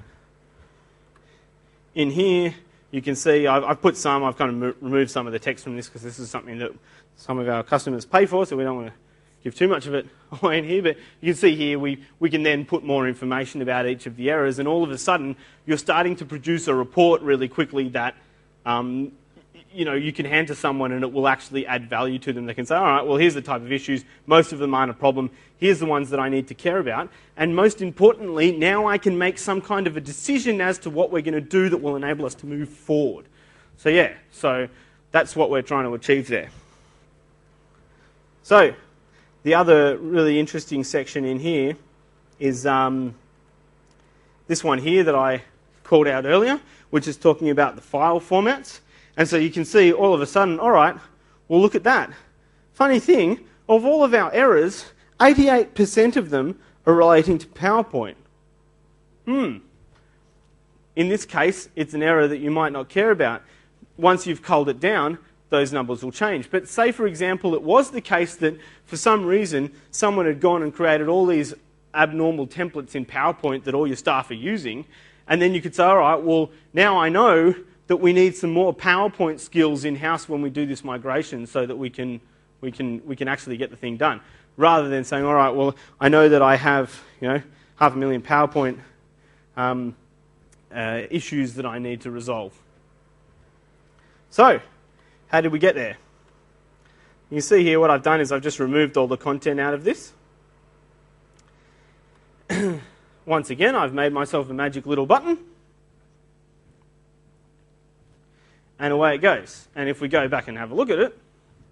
S1: In here, you can see I've, I've put some, I've kind of removed some of the text from this because this is something that some of our customers pay for, so we don't want to give too much of it away in here. But you can see here we, we can then put more information about each of the errors, and all of a sudden you're starting to produce a report really quickly that um, you know, you can hand to someone and it will actually add value to them. They can say, all right, well, here's the type of issues. Most of them aren't a problem. Here's the ones that I need to care about. And most importantly, now I can make some kind of a decision as to what we're going to do that will enable us to move forward. So yeah, so that's what we're trying to achieve there. So the other really interesting section in here is um, this one here that I called out earlier, which is talking about the file formats. And so you can see all of a sudden, all right, well, look at that. Funny thing, of all of our errors, eighty-eight percent of them are relating to PowerPoint. Hmm. In this case, it's an error that you might not care about. Once you've culled it down, those numbers will change. But say, for example, it was the case that for some reason someone had gone and created all these abnormal templates in PowerPoint that all your staff are using, and then you could say, all right, well, now I know that we need some more PowerPoint skills in-house when we do this migration so that we can, we can, we can actually get the thing done. rather than saying, all right, well, I know that I have, you know, half a million PowerPoint um, uh, issues that I need to resolve. So, how did we get there? You can see here what I've done is I've just removed all the content out of this. Once again, I've made myself a magic little button. And away it goes. And if we go back and have a look at it,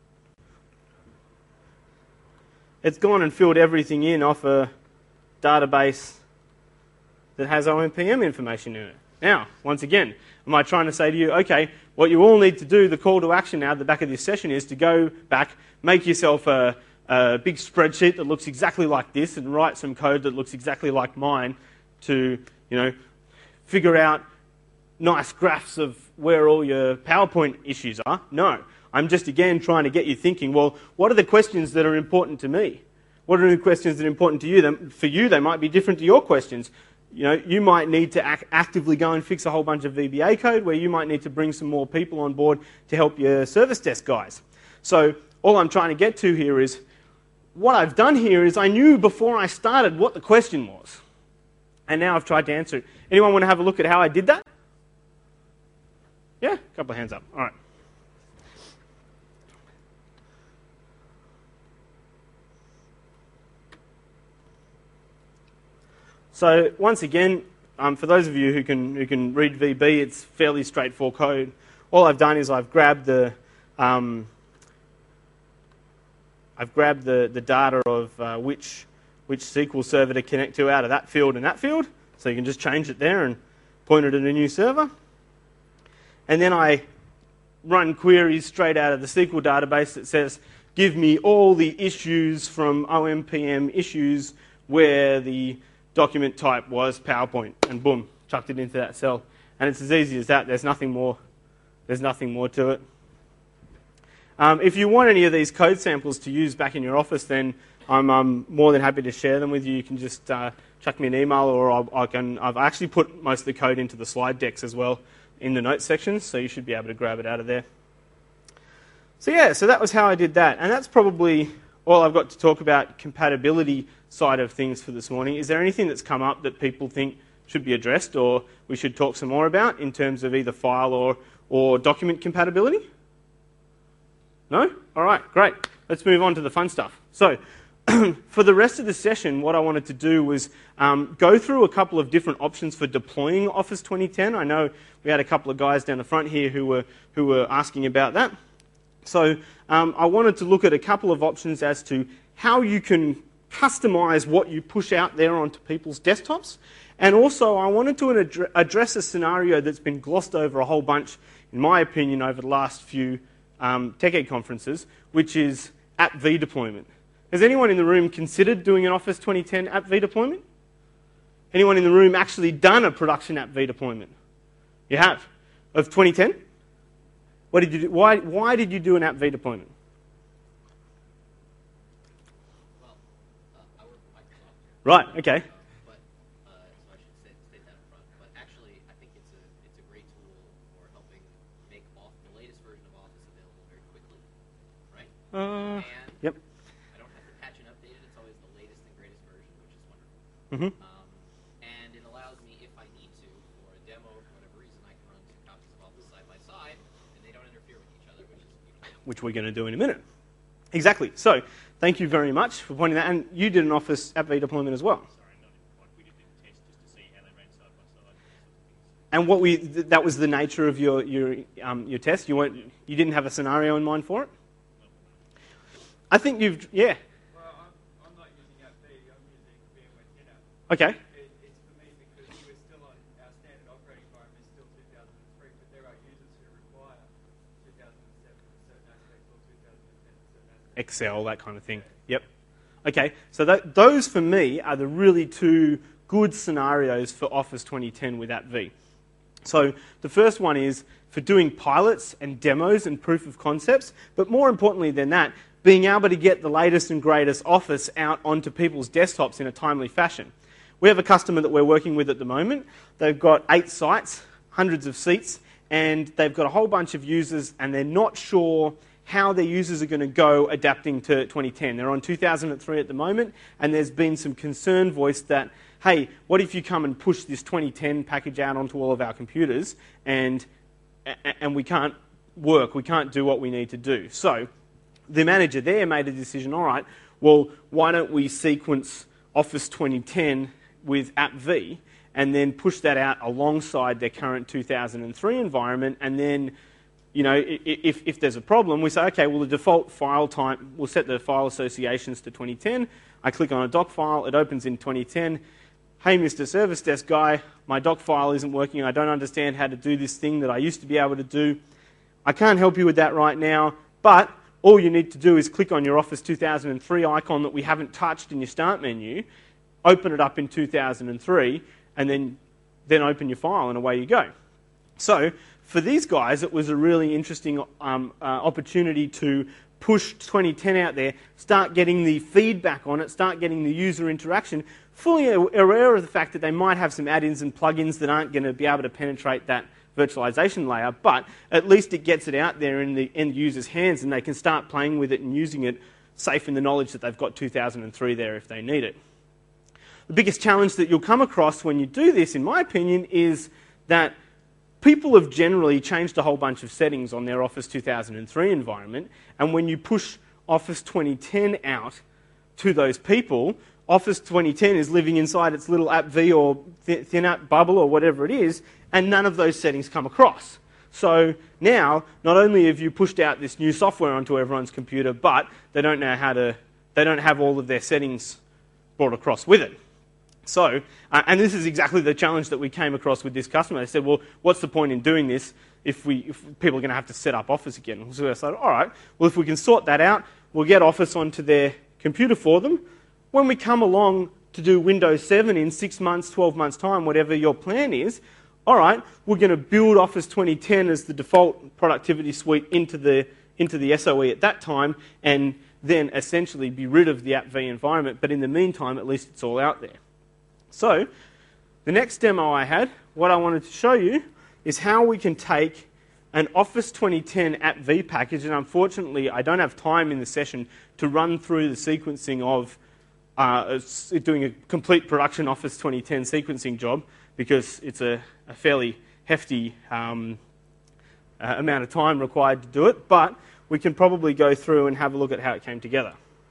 S1: it's gone and filled everything in off a database that has O M P M information in it. Now, once again, am I trying to say to you, okay, what you all need to do, the call to action now at the back of this session is to go back, make yourself a, a big spreadsheet that looks exactly like this and write some code that looks exactly like mine to, you know, figure out nice graphs of where all your PowerPoint issues are. No, I'm just again trying to get you thinking, well, what are the questions that are important to me? What are the questions that are important to you? For you, they might be different to your questions. You know, you might need to act actively go and fix a whole bunch of V B A code, where you might need to bring some more people on board to help your service desk guys. So all I'm trying to get to here is, what I've done here is I knew before I started what the question was. And now I've tried to answer it. Anyone want to have a look at how I did that? Yeah, a couple of hands up. All right. So once again, um, for those of you who can who can read V B, it's fairly straightforward code. All I've done is I've grabbed the um, I've grabbed the the data of uh, which which S Q L server to connect to out of that field and that field. So you can just change it there and point it at a new server. And then I run queries straight out of the S Q L database that says, give me all the issues from O M P M issues where the document type was PowerPoint, and boom, chucked it into that cell. And it's as easy as that. There's nothing more. There's nothing more to it. Um, if you want any of these code samples to use back in your office, then I'm um, more than happy to share them with you. You can just uh, chuck me an email, or I'll, I can. I've actually put most of the code into the slide decks as well in the notes section, so you should be able to grab it out of there. So yeah, so that was how I did that, and that's probably all I've got to talk about compatibility side of things for this morning. Is there anything that's come up that people think should be addressed or we should talk some more about in terms of either file or, or document compatibility? No? All right, great. Let's move on to the fun stuff. So for the rest of the session, what I wanted to do was um, go through a couple of different options for deploying Office twenty ten. I know we had a couple of guys down the front here who were, who were asking about that. So um, I wanted to look at a couple of options as to how you can customize what you push out there onto people's desktops. And also I wanted to ad address a scenario that's been glossed over a whole bunch, in my opinion, over the last few um, TechEd conferences, which is App V deployment. Has anyone in the room considered doing an Office twenty ten App V deployment? Anyone in the room actually done a production App V deployment? You have? Of twenty ten? What did you do? Why, why did you do an App V deployment? Right, okay.
S4: But, uh, so I should say, state that up front. But actually, I think it's a it's a great tool for helping make off the latest version of Office available very quickly, right?
S1: Uh,
S4: and
S1: yep.
S4: I don't have to patch and update it. It's always the latest and greatest version, which is wonderful.
S1: Mm-hmm.
S4: Um, and it allows me, if I need to, for a demo or for whatever reason, I can run two copies of Office side by side, and they don't interfere with each other, which is beautiful.
S1: Which we're going to do in a minute. Exactly. So, thank you very much for pointing that. And you did an Office App V deployment as well.
S2: Sorry, not in, like we did the test just to see how they ran side by side.
S1: And what we th that was the nature of your your um, your test. You weren't you didn't have a scenario in mind for it. I think you've yeah.
S5: Well, I'm, I'm not using App V. I'm using VMware tenApp.
S1: Okay.
S5: It, it's for me because we're still on our standard operating environment is still two thousand three, but there are users who require two thousand seven for certain aspects or two thousand ten for certain aspects.
S1: Excel, that kind of thing. Yep. Okay, so that, those for me are the really two good scenarios for Office twenty ten with App V. So the first one is for doing pilots and demos and proof of concepts, but more importantly than that, being able to get the latest and greatest Office out onto people's desktops in a timely fashion. We have a customer that we're working with at the moment. They've got eight sites, hundreds of seats, and they've got a whole bunch of users, and they're not sure how their users are going to go adapting to twenty ten. They're on two thousand three at the moment, and there's been some concern voiced that, hey, what if you come and push this twenty ten package out onto all of our computers and, and we can't work, we can't do what we need to do. So the manager there made a decision, all right, well, why don't we sequence Office twenty ten with App V and then push that out alongside their current two thousand three environment, and then, you know, if, if there's a problem, we say, okay, well, the default file type, we'll set the file associations to twenty ten. I click on a doc file, it opens in twenty ten. Hey, Mister Service Desk guy, my doc file isn't working. I don't understand how to do this thing that I used to be able to do. I can't help you with that right now, but all you need to do is click on your Office two thousand three icon that we haven't touched in your Start menu, open it up in two thousand three, and then, then open your file, and away you go. So for these guys, it was a really interesting um, uh, opportunity to push twenty ten out there, start getting the feedback on it, start getting the user interaction, fully aware of the fact that they might have some add-ins and plugins that aren't going to be able to penetrate that virtualization layer, but at least it gets it out there in the end user's hands and they can start playing with it and using it safe in the knowledge that they've got two thousand three there if they need it. The biggest challenge that you'll come across when you do this, in my opinion, is that people have generally changed a whole bunch of settings on their Office two thousand three environment, and when you push Office twenty ten out to those people, Office twenty ten is living inside its little App V or Thin App bubble or whatever it is, and none of those settings come across. So now, not only have you pushed out this new software onto everyone's computer, but they don't know how to, they don't have all of their settings brought across with it. So, uh, and this is exactly the challenge that we came across with this customer. They said, well, what's the point in doing this if, we, if people are going to have to set up Office again? So I said, all right, well, if we can sort that out, we'll get Office onto their computer for them. When we come along to do Windows seven in six months, twelve months' time, whatever your plan is, all right, we're going to build Office twenty ten as the default productivity suite into the, into the S O E at that time, and then essentially be rid of the App V environment. But in the meantime, at least it's all out there. So the next demo I had, what I wanted to show you is how we can take an Office twenty ten App V package, and unfortunately I don't have time in the session to run through the sequencing of uh, doing a complete production Office twenty ten sequencing job, because it's a, a fairly hefty um, uh, amount of time required to do it, but we can probably go through and have a look at how it came together.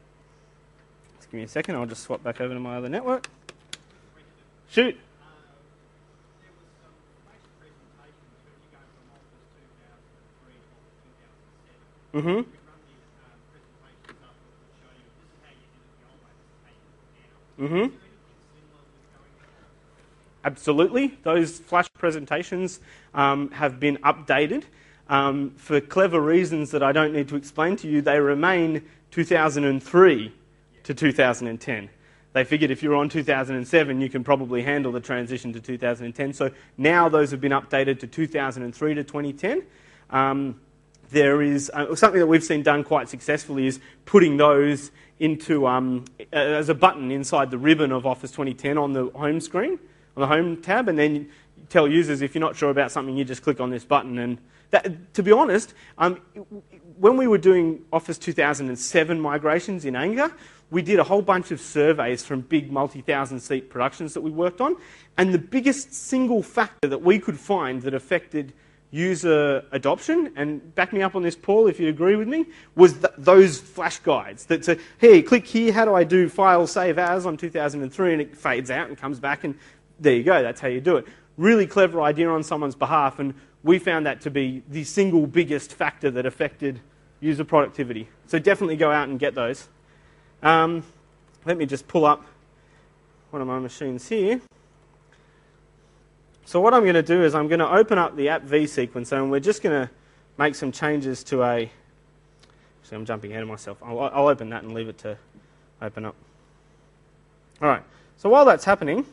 S1: Just give me a second, I'll just swap back over to my other network. Shoot.
S2: There was some major presentations when you go from Office two thousand three to Office two thousand seven.
S1: Mm-hmm.
S2: We run these um, presentations up that will show you this is how you did it the old way, this is how you do it now.
S1: Mm-hmm.
S2: Is there anything similar that's going on?
S1: Absolutely. Those flash presentations um, have been updated. Um, for clever reasons that I don't need to explain to you, they remain two thousand three to two thousand ten. They figured if you're on two thousand seven, you can probably handle the transition to two thousand ten. So now those have been updated to two thousand three to twenty ten. Um, there is uh, something that we've seen done quite successfully is putting those into um, as a button inside the ribbon of Office twenty ten on the home screen, on the home tab, and then you tell users if you're not sure about something, you just click on this button. And that, to be honest, um, when we were doing Office two thousand seven migrations in Anger, we did a whole bunch of surveys from big multi-thousand seat productions that we worked on, and the biggest single factor that we could find that affected user adoption, and back me up on this, Paul, if you agree with me, was th those flash guides that say, hey, click here, how do I do file save as on two thousand three, and it fades out and comes back, and there you go, that's how you do it. Really clever idea on someone's behalf, and we found that to be the single biggest factor that affected user productivity. So definitely go out and get those. Um, let me just pull up one of my machines here. So what I'm going to do is I'm going to open up the App V sequencer, and we're just going to make some changes to a... Actually, I'm jumping ahead of myself. I'll, I'll open that and leave it to open up. All right. So while that's happening...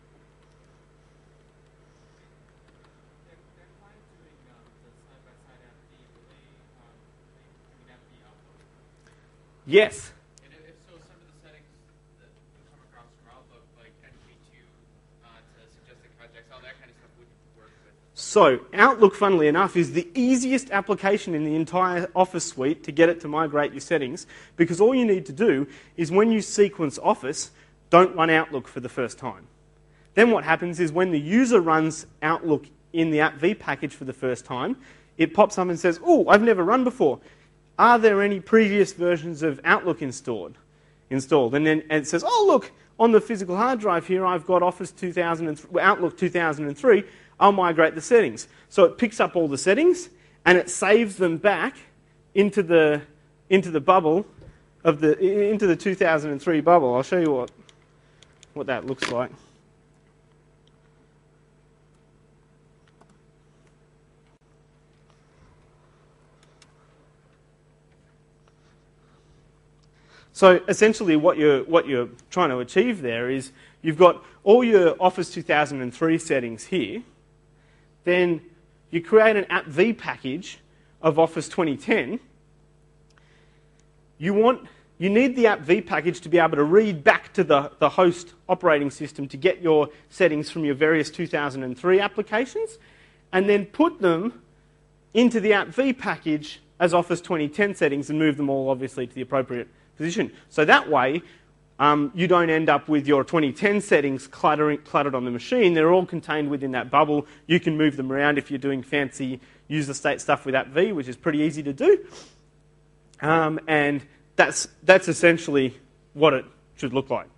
S1: Yes.
S3: And if so, some of the settings that you come across from Outlook, like N P two uh, to suggested contacts, all that kind of stuff wouldn't work with.
S1: So Outlook, funnily enough, is the easiest application in the entire Office suite to get it to migrate your settings, because all you need to do is when you sequence Office, don't run Outlook for the first time. Then what happens is when the user runs Outlook in the AppV package for the first time, it pops up and says, oh, I've never run before. Are there any previous versions of Outlook installed? installed? And then and it says, oh, look, on the physical hard drive here, I've got Office two thousand three, Outlook two thousand three. I'll migrate the settings. So it picks up all the settings and it saves them back into the into the bubble of the into the two thousand three bubble. I'll show you what what that looks like. So essentially what you're, what you're trying to achieve there is you've got all your Office two thousand three settings here. Then you create an AppV package of Office twenty ten. You, want, you need the AppV package to be able to read back to the, the host operating system to get your settings from your various two thousand three applications, and then put them into the AppV package as Office twenty ten settings and move them all obviously to the appropriate position. So that way, um, you don't end up with your twenty ten settings cluttering, cluttered on the machine. They're all contained within that bubble. You can move them around if you're doing fancy user state stuff with AppV, which is pretty easy to do. Um, and that's, that's essentially what it should look like.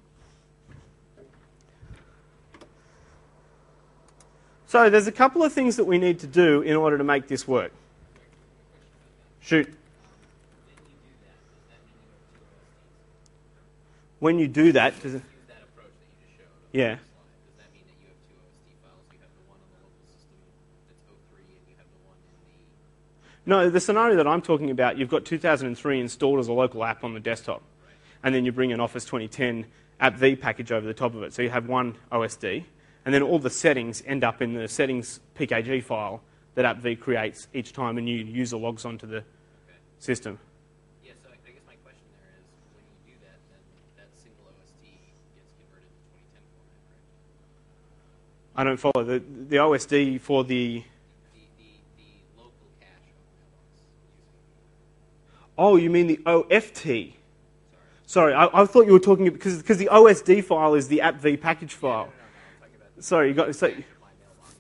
S1: So there's a couple of things that we need to do in order to make this work. Shoot. When you do that, does it,
S4: that approach that you just showed.
S1: Yeah.
S4: Does that mean that you have two O S D files? You have the one on the local system that's O three, and you have the one in the...
S1: No, the scenario that I'm talking about, you've got two thousand three installed as a local app on the desktop. Right. And then you bring an Office twenty ten AppV package over the top of it. So you have one O S D, and then all the settings end up in the settings P K G file that AppV creates each time a new user logs onto the
S4: Okay.
S1: system.
S4: Yeah, so I I guess my question there is, when you do that, then that single O S D gets converted to twenty ten format, correct?
S1: I don't follow. The, the O S D for the...
S4: The, the, the local cache of Mailbox using...
S1: Oh, you mean the O F T?
S4: Sorry.
S1: Sorry, I, I thought you were talking because because the O S D file is the AppV package file.
S4: No, no, no, I'm talking about the
S1: Sorry, you got so.
S4: cache of my mailbox.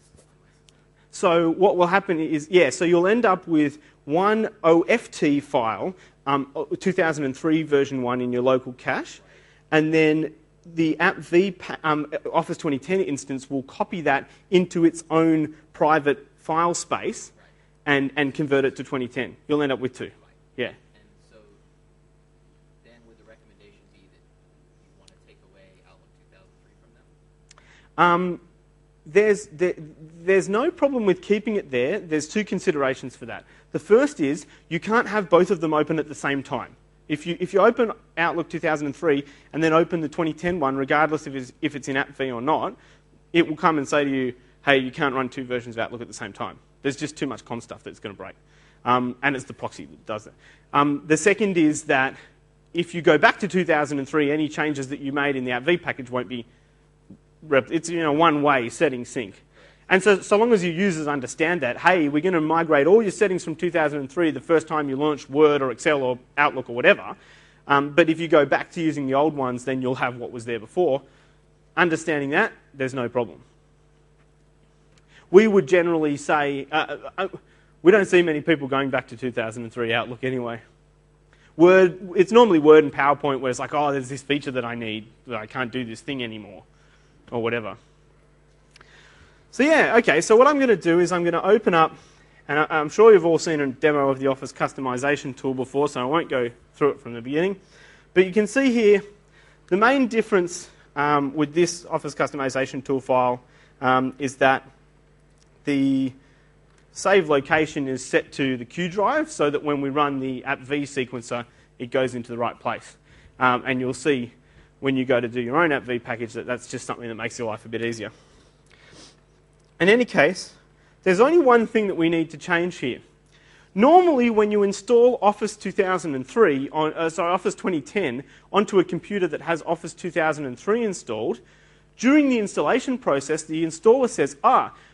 S1: So what will happen is, yeah, so you'll end up with one O F T file, um, two thousand three version one in your local cache, and then the AppV pa- um, Office twenty ten instance will copy that into its own private file space and, and convert it to twenty ten. You'll end up with two. Yeah.
S4: And so then would the recommendation be that you want to take away Outlook two thousand three from them?
S1: Um, there's, there, there's no problem with keeping it there. There's two considerations for that. The first is you can't have both of them open at the same time. If you, if you open Outlook two thousand three and then open the twenty ten one, regardless if it's, if it's in AppV or not, it will come and say to you, hey, you can't run two versions of Outlook at the same time. There's just too much con stuff that's going to break. Um, and it's the proxy that does it. Um, the second is that if you go back to two thousand three, any changes that you made in the AppV package won't be... Rep- it's you know one-way setting sync. And so, so long as your users understand that, hey, we're going to migrate all your settings from two thousand three the first time you launched Word or Excel or Outlook or whatever, um, but if you go back to using the old ones, then you'll have what was there before. Understanding that, there's no problem. We would generally say... Uh, uh, we don't see many people going back to two thousand three Outlook anyway. Word, it's normally Word and PowerPoint where it's like, oh, there's this feature that I need, but I can't do this thing anymore, or whatever. So yeah, okay, so what I'm going to do is I'm going to open up, and I, I'm sure you've all seen a demo of the Office customization tool before, so I won't go through it from the beginning. But you can see here, the main difference um, with this Office customization tool file um, is that the save location is set to the Q drive so that when we run the AppV sequencer, it goes into the right place. Um, and you'll see when you go to do your own AppV package that that's just something that makes your life a bit easier. In any case, there's only one thing that we need to change here. Normally, when you install Office two thousand three, on, uh, sorry, Office twenty ten onto a computer that has Office two thousand three installed, during the installation process, the installer says, ah,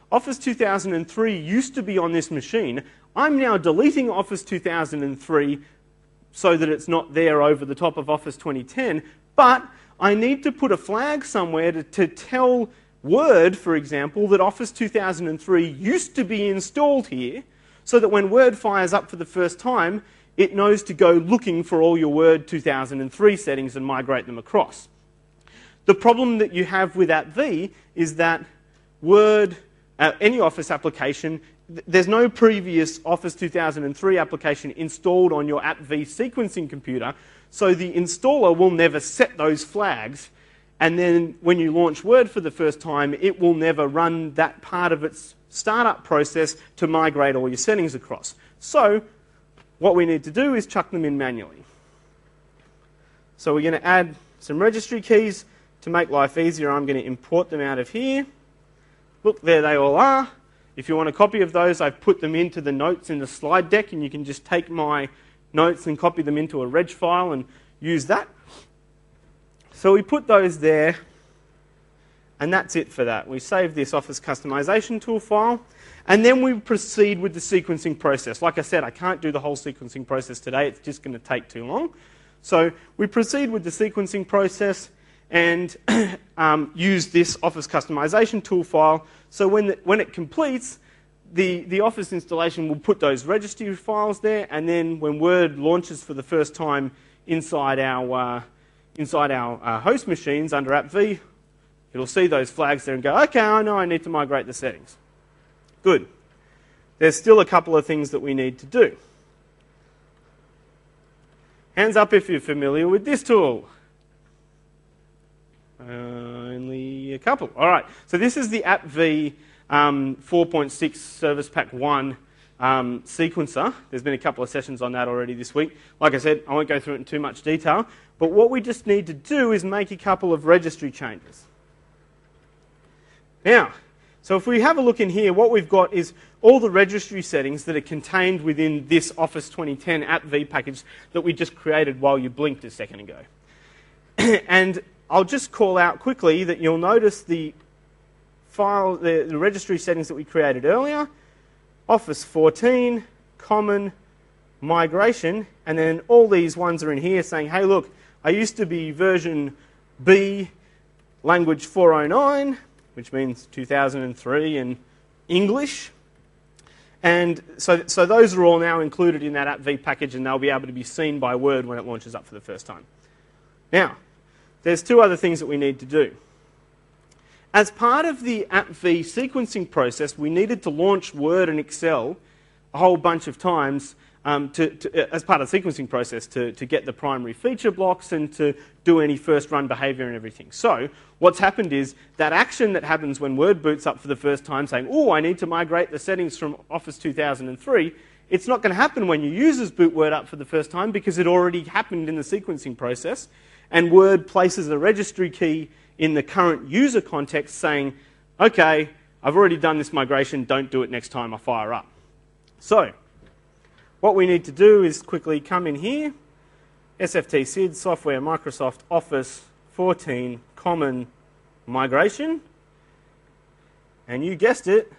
S1: Office two thousand three used to be on this machine. I'm now deleting Office two thousand three so that it's not there over the top of Office twenty ten, but I need to put a flag somewhere to, to tell Word, for example, that Office two thousand three used to be installed here, so that when Word fires up for the first time, it knows to go looking for all your Word two thousand three settings and migrate them across. The problem that you have with AppV is that Word, uh, any Office application, th there's no previous Office two thousand three application installed on your AppV sequencing computer, so the installer will never set those flags, and then when you launch Word for the first time, it will never run that part of its startup process to migrate all your settings across. So what we need to do is chuck them in manually. So we're going to add some registry keys. To make life easier, I'm going to import them out of here. Look, there they all are. If you want a copy of those, I've put them into the notes in the slide deck, and you can just take my notes and copy them into a reg file and use that. So we put those there, and that's it for that. We save this Office Customization Tool file, and then we proceed with the sequencing process. Like I said, I can't do the whole sequencing process today. It's just going to take too long. So we proceed with the sequencing process and um, use this Office Customization Tool file. So when, the, when it completes, the, the Office installation will put those registry files there, and then when Word launches for the first time inside our, uh, inside our uh, host machines under AppV, it'll see those flags there and go, okay, I know I need to migrate the settings. Good. There's still a couple of things that we need to do. Hands up if you're familiar with this tool. Uh, only a couple. All right. So this is the AppV um, four point six Service Pack one um, sequencer. There's been a couple of sessions on that already this week. Like I said, I won't go through it in too much detail. But what we just need to do is make a couple of registry changes. Now, so if we have a look in here, what we've got is all the registry settings that are contained within this Office twenty ten AppV package that we just created while you blinked a second ago. And I'll just call out quickly that you'll notice the file, the, the registry settings that we created earlier, Office fourteen, Common, Migration, and then all these ones are in here saying, hey look, I used to be version B, language four oh nine, which means two thousand three in English. And so, so those are all now included in that AppV package, and they'll be able to be seen by Word when it launches up for the first time. Now, there's two other things that we need to do. As part of the AppV sequencing process, we needed to launch Word and Excel a whole bunch of times um, to, to, as part of the sequencing process to, to get the primary feature blocks and to do any first run behavior and everything. So what's happened is that action that happens when Word boots up for the first time saying, oh, I need to migrate the settings from Office two thousand three, it's not going to happen when your users boot Word up for the first time because it already happened in the sequencing process. And Word places a registry key in the current user context saying, okay, I've already done this migration, don't do it next time I fire up. So what we need to do is quickly come in here, S F T S I D, Software Microsoft Office fourteen Common Migration, and you guessed it,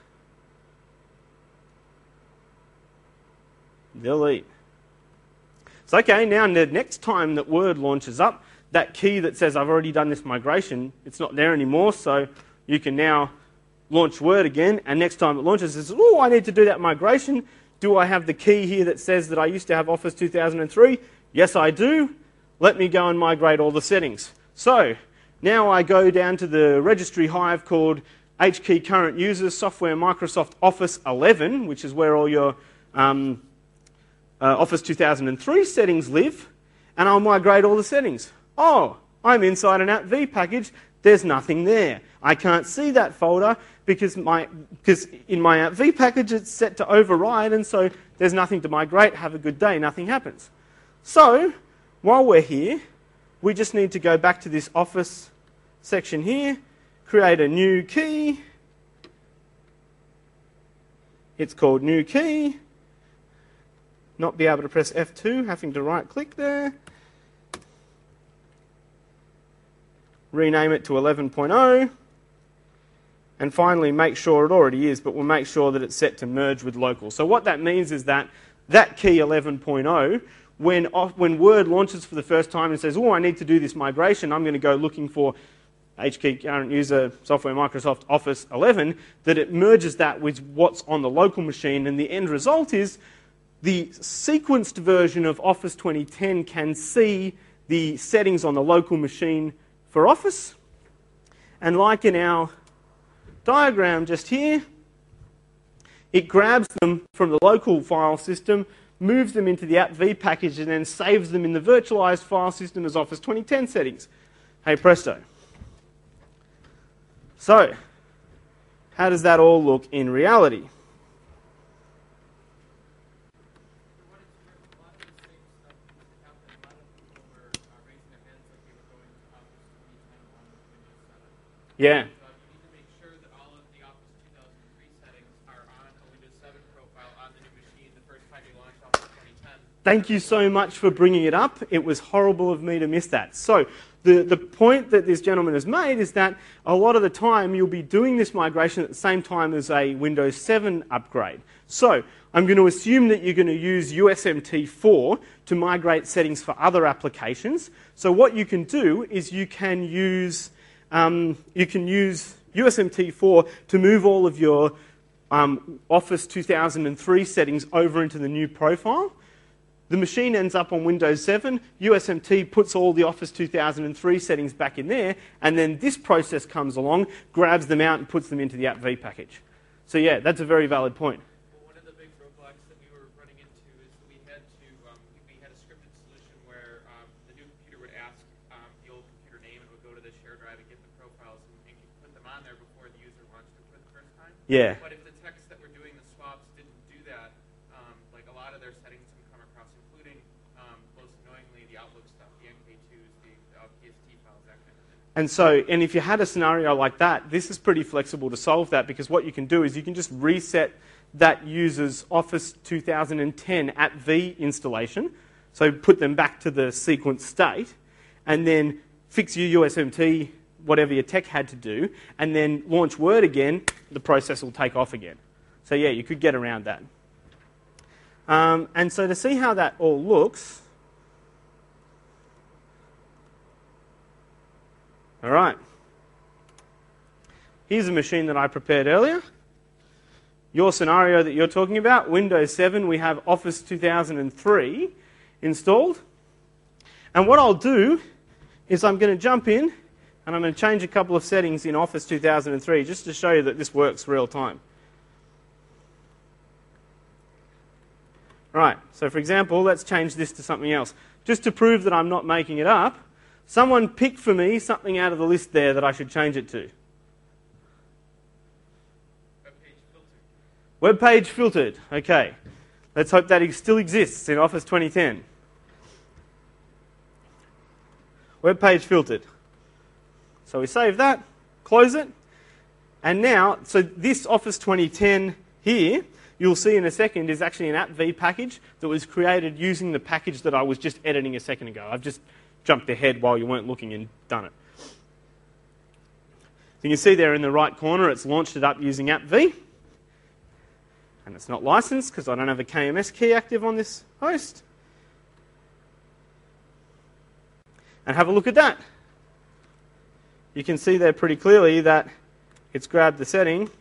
S1: delete. So okay, now the next time that Word launches up, that key that says I've already done this migration, it's not there anymore, so you can now launch Word again, and next time it launches, it says, oh, I need to do that migration. Do I have the key here that says that I used to have Office two thousand three? Yes, I do. Let me go and migrate all the settings. So now I go down to the registry hive called H key current users software Microsoft Office eleven, which is where all your um, uh, Office two thousand three settings live, and I'll migrate all the settings. Oh, I'm inside an AppV package. There's nothing there. I can't see that folder because, my, because in my AppV package it's set to override, and so there's nothing to migrate. Have a good day. Nothing happens. So while we're here, we just need to go back to this Office section here, create a new key. It's called new key. Not be able to press F two, having to right click there. Rename it to eleven point oh. And finally, make sure it already is, but we'll make sure that it's set to merge with local. So what that means is that that key eleven point oh, when, off, when Word launches for the first time and says, oh, I need to do this migration, I'm going to go looking for H key current user software Microsoft Office eleven, that it merges that with what's on the local machine, and the end result is the sequenced version of Office twenty ten can see the settings on the local machine for Office, and like in our diagram just here, it grabs them from the local file system, moves them into the app V package, and then saves them in the virtualized file system as Office twenty ten settings. Hey presto. So, how does that all look in reality? Yeah. Thank you so much for bringing it up. It was horrible of me to miss that. So, the, the point that this gentleman has made is that a lot of the time you'll be doing this migration at the same time as a Windows seven upgrade. So, I'm going to assume that you're going to use U S M T four to migrate settings for other applications. So what you can do is you can use, um, you can use U S M T four to move all of your um, Office two thousand three settings over into the new profile. The machine ends up on Windows seven, U S M T puts all the Office two thousand three settings back in there, and then this process comes along, grabs them out and puts them into the app V package. So yeah, that's a very valid point.
S3: Well, one of the big roadblocks that we were running into is that we had to, um, we had a scripted solution where um, the new computer would ask um, the old computer name and would go to the share drive and get the profiles and, and put them on there before the user launched it for the first time.
S1: Yeah.
S3: But if the text that were doing the swaps didn't do that, um, like a lot of their settings can come across, including um, most annoyingly the Outlook stuff, the N K twos, the uh, P S T files, that kind of thing.
S1: And so, and if you had a scenario like that, this is pretty flexible to solve that, because what you can do is you can just reset that user's Office two thousand ten app V installation, so put them back to the sequence state, and then fix your U S M T, whatever your tech had to do, and then launch Word again, the process will take off again. So yeah, you could get around that. Um, and so to see how that all looks, all right, here's a machine that I prepared earlier. Your scenario that you're talking about, Windows seven, we have Office two thousand three installed. And what I'll do is I'm going to jump in and I'm going to change a couple of settings in Office two thousand three just to show you that this works real time. Right, so for example, let's change this to something else. Just to prove that I'm not making it up, someone pick for me something out of the list there that I should change it to. Web page filtered. Okay. Let's hope that it still exists in Office twenty ten. Web page filtered. So we save that, close it, and now, so this Office twenty ten here, you'll see in a second, is actually an app V package that was created using the package that I was just editing a second ago. I've just jumped ahead while you weren't looking and done it. So you can see there in the right corner, it's launched it up using app V. And it's not licensed because I don't have a K M S key active on this host. And have a look at that. You can see there pretty clearly that it's grabbed the setting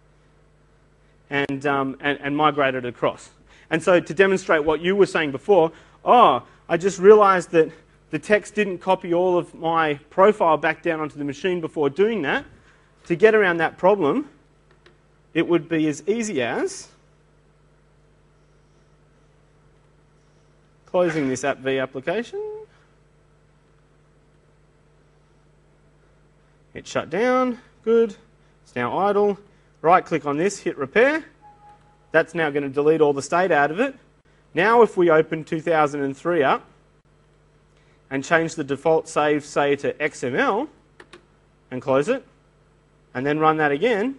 S1: and, um, and, and migrated it across. And so to demonstrate what you were saying before, oh, I just realized that the text didn't copy all of my profile back down onto the machine before doing that. To get around that problem, it would be as easy as closing this app V application. It shut down. Good. It's now idle. Right click on this, hit repair. That's now going to delete all the state out of it. Now if we open two thousand three up and change the default save, say, to X M L and close it, and then run that again,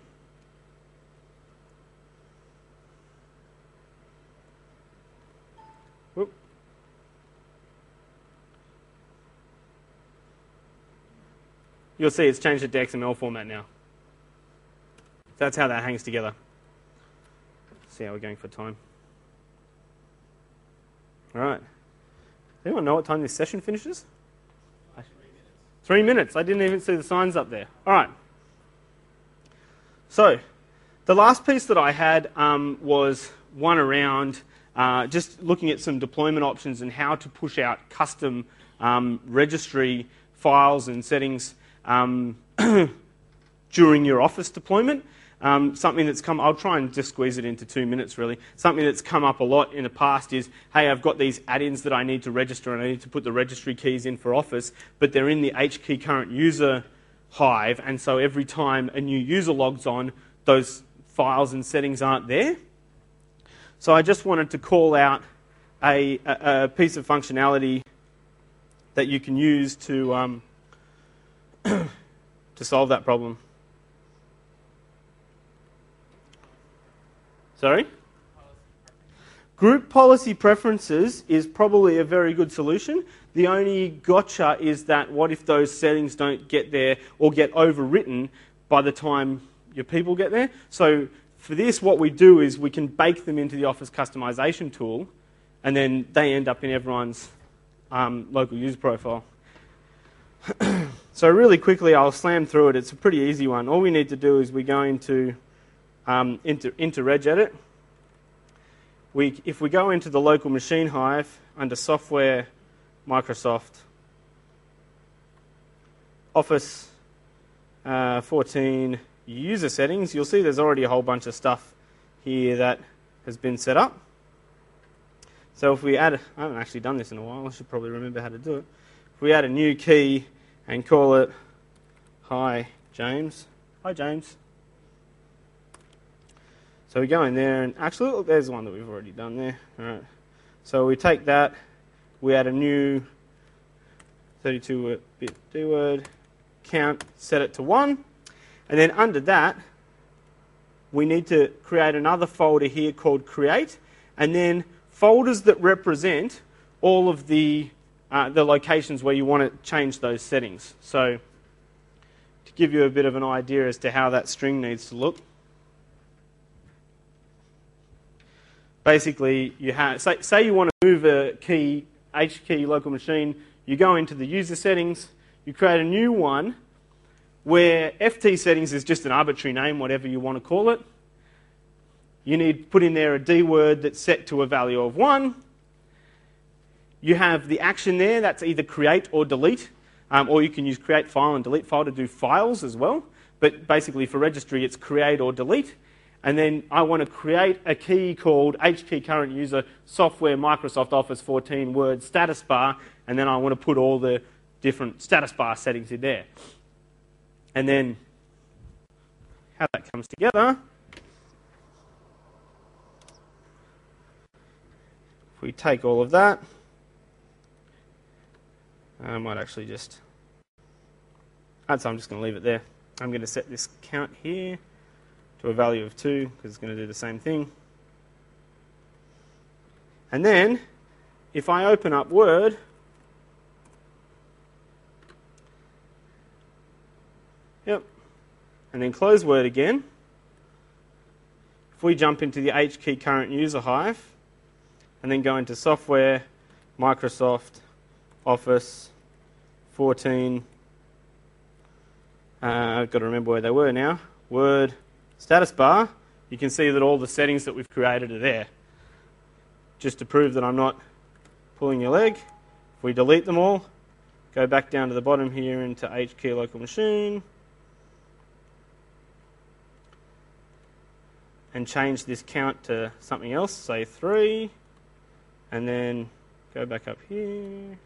S1: whoop. You'll see it's changed it to X M L format now. That's how that hangs together. See how we're going for time. All right. Does anyone know what time this session finishes? Three minutes. I didn't even see the signs up there. All right. So, the last piece that I had um, was one around uh, just looking at some deployment options and how to push out custom um, registry files and settings um, during your Office deployment. Um, something that's come, I'll try and just squeeze it into two minutes really. Something that's come up a lot in the past is, hey, I've got these add-ins that I need to register and I need to put the registry keys in for Office, but they're in the H key current user hive, and so every time a new user logs on, those files and settings aren't there. So I just wanted to call out a, a, a piece of functionality that you can use to, um, to solve that problem. Sorry? Group policy preferences is probably a very good solution. The only gotcha is that what if those settings don't get there or get overwritten by the time your people get there? So for this, what we do is we can bake them into the Office customization tool, and then they end up in everyone's um, local user profile. So really quickly, I'll slam through it. It's a pretty easy one. All we need to do is we go into Um, into, into regedit. We, if we go into the local machine hive under Software, Microsoft, Office uh, fourteen user settings, you'll see there's already a whole bunch of stuff here that has been set up. So if we add, I haven't actually done this in a while, I should probably remember how to do it. If we add a new key and call it Hi James. Hi James. So we go in there and actually, look, there's one that we've already done there. All right. So we take that, we add a new thirty-two bit D word count, set it to one, and then under that, we need to create another folder here called create, and then folders that represent all of the uh, the locations where you want to change those settings. So to give you a bit of an idea as to how that string needs to look. Basically, you have, say, say you want to move a key, H key local machine, you go into the user settings, you create a new one where F T settings is just an arbitrary name, whatever you want to call it. You need to put in there a D word that's set to a value of one. You have the action there, that's either create or delete, um, or you can use create file and delete file to do files as well. But basically for registry, it's create or delete. And then I want to create a key called H key current user software Microsoft Office fourteen Word status bar, and then I want to put all the different status bar settings in there. And then how that comes together, if we take all of that, I might actually just, so I'm just going to leave it there. I'm going to set this count here to a value of two, because it's going to do the same thing. And then, if I open up Word, yep, and then close Word again, if we jump into the H key current user hive, and then go into Software, Microsoft, Office, fourteen, uh, I've got to remember where they were now, Word, status bar, you can see that all the settings that we've created are there. Just to prove that I'm not pulling your leg, if we delete them all, go back down to the bottom here into H key local machine, and change this count to something else, say three, and then go back up here,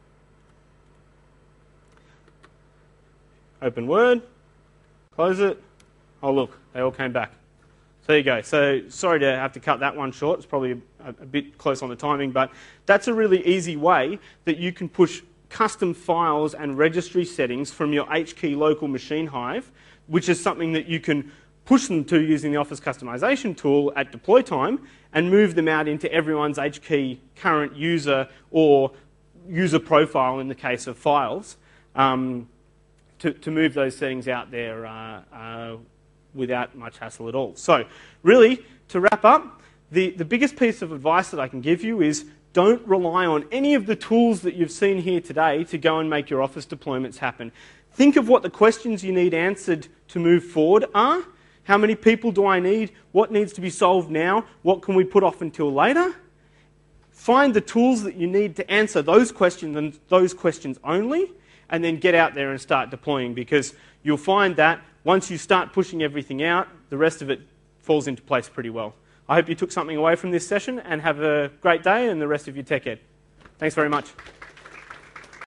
S1: open Word, close it. Oh look, they all came back. So there you go. So sorry to have to cut that one short. It's probably a, a bit close on the timing, but that's a really easy way that you can push custom files and registry settings from your H key local machine hive, which is something that you can push them to using the Office customization tool at deploy time and move them out into everyone's H key current user or user profile in the case of files, um, to, to move those settings out there uh, uh, without much hassle at all. So really, to wrap up, the, the biggest piece of advice that I can give you is don't rely on any of the tools that you've seen here today to go and make your Office deployments happen. Think of what the questions you need answered to move forward are. How many people do I need? What needs to be solved now? What can we put off until later? Find the tools that you need to answer those questions and those questions only, and then get out there and start deploying, because you'll find that once you start pushing everything out, the rest of it falls into place pretty well. I hope you took something away from this session, and have a great day and the rest of your tech ed. Thanks very much.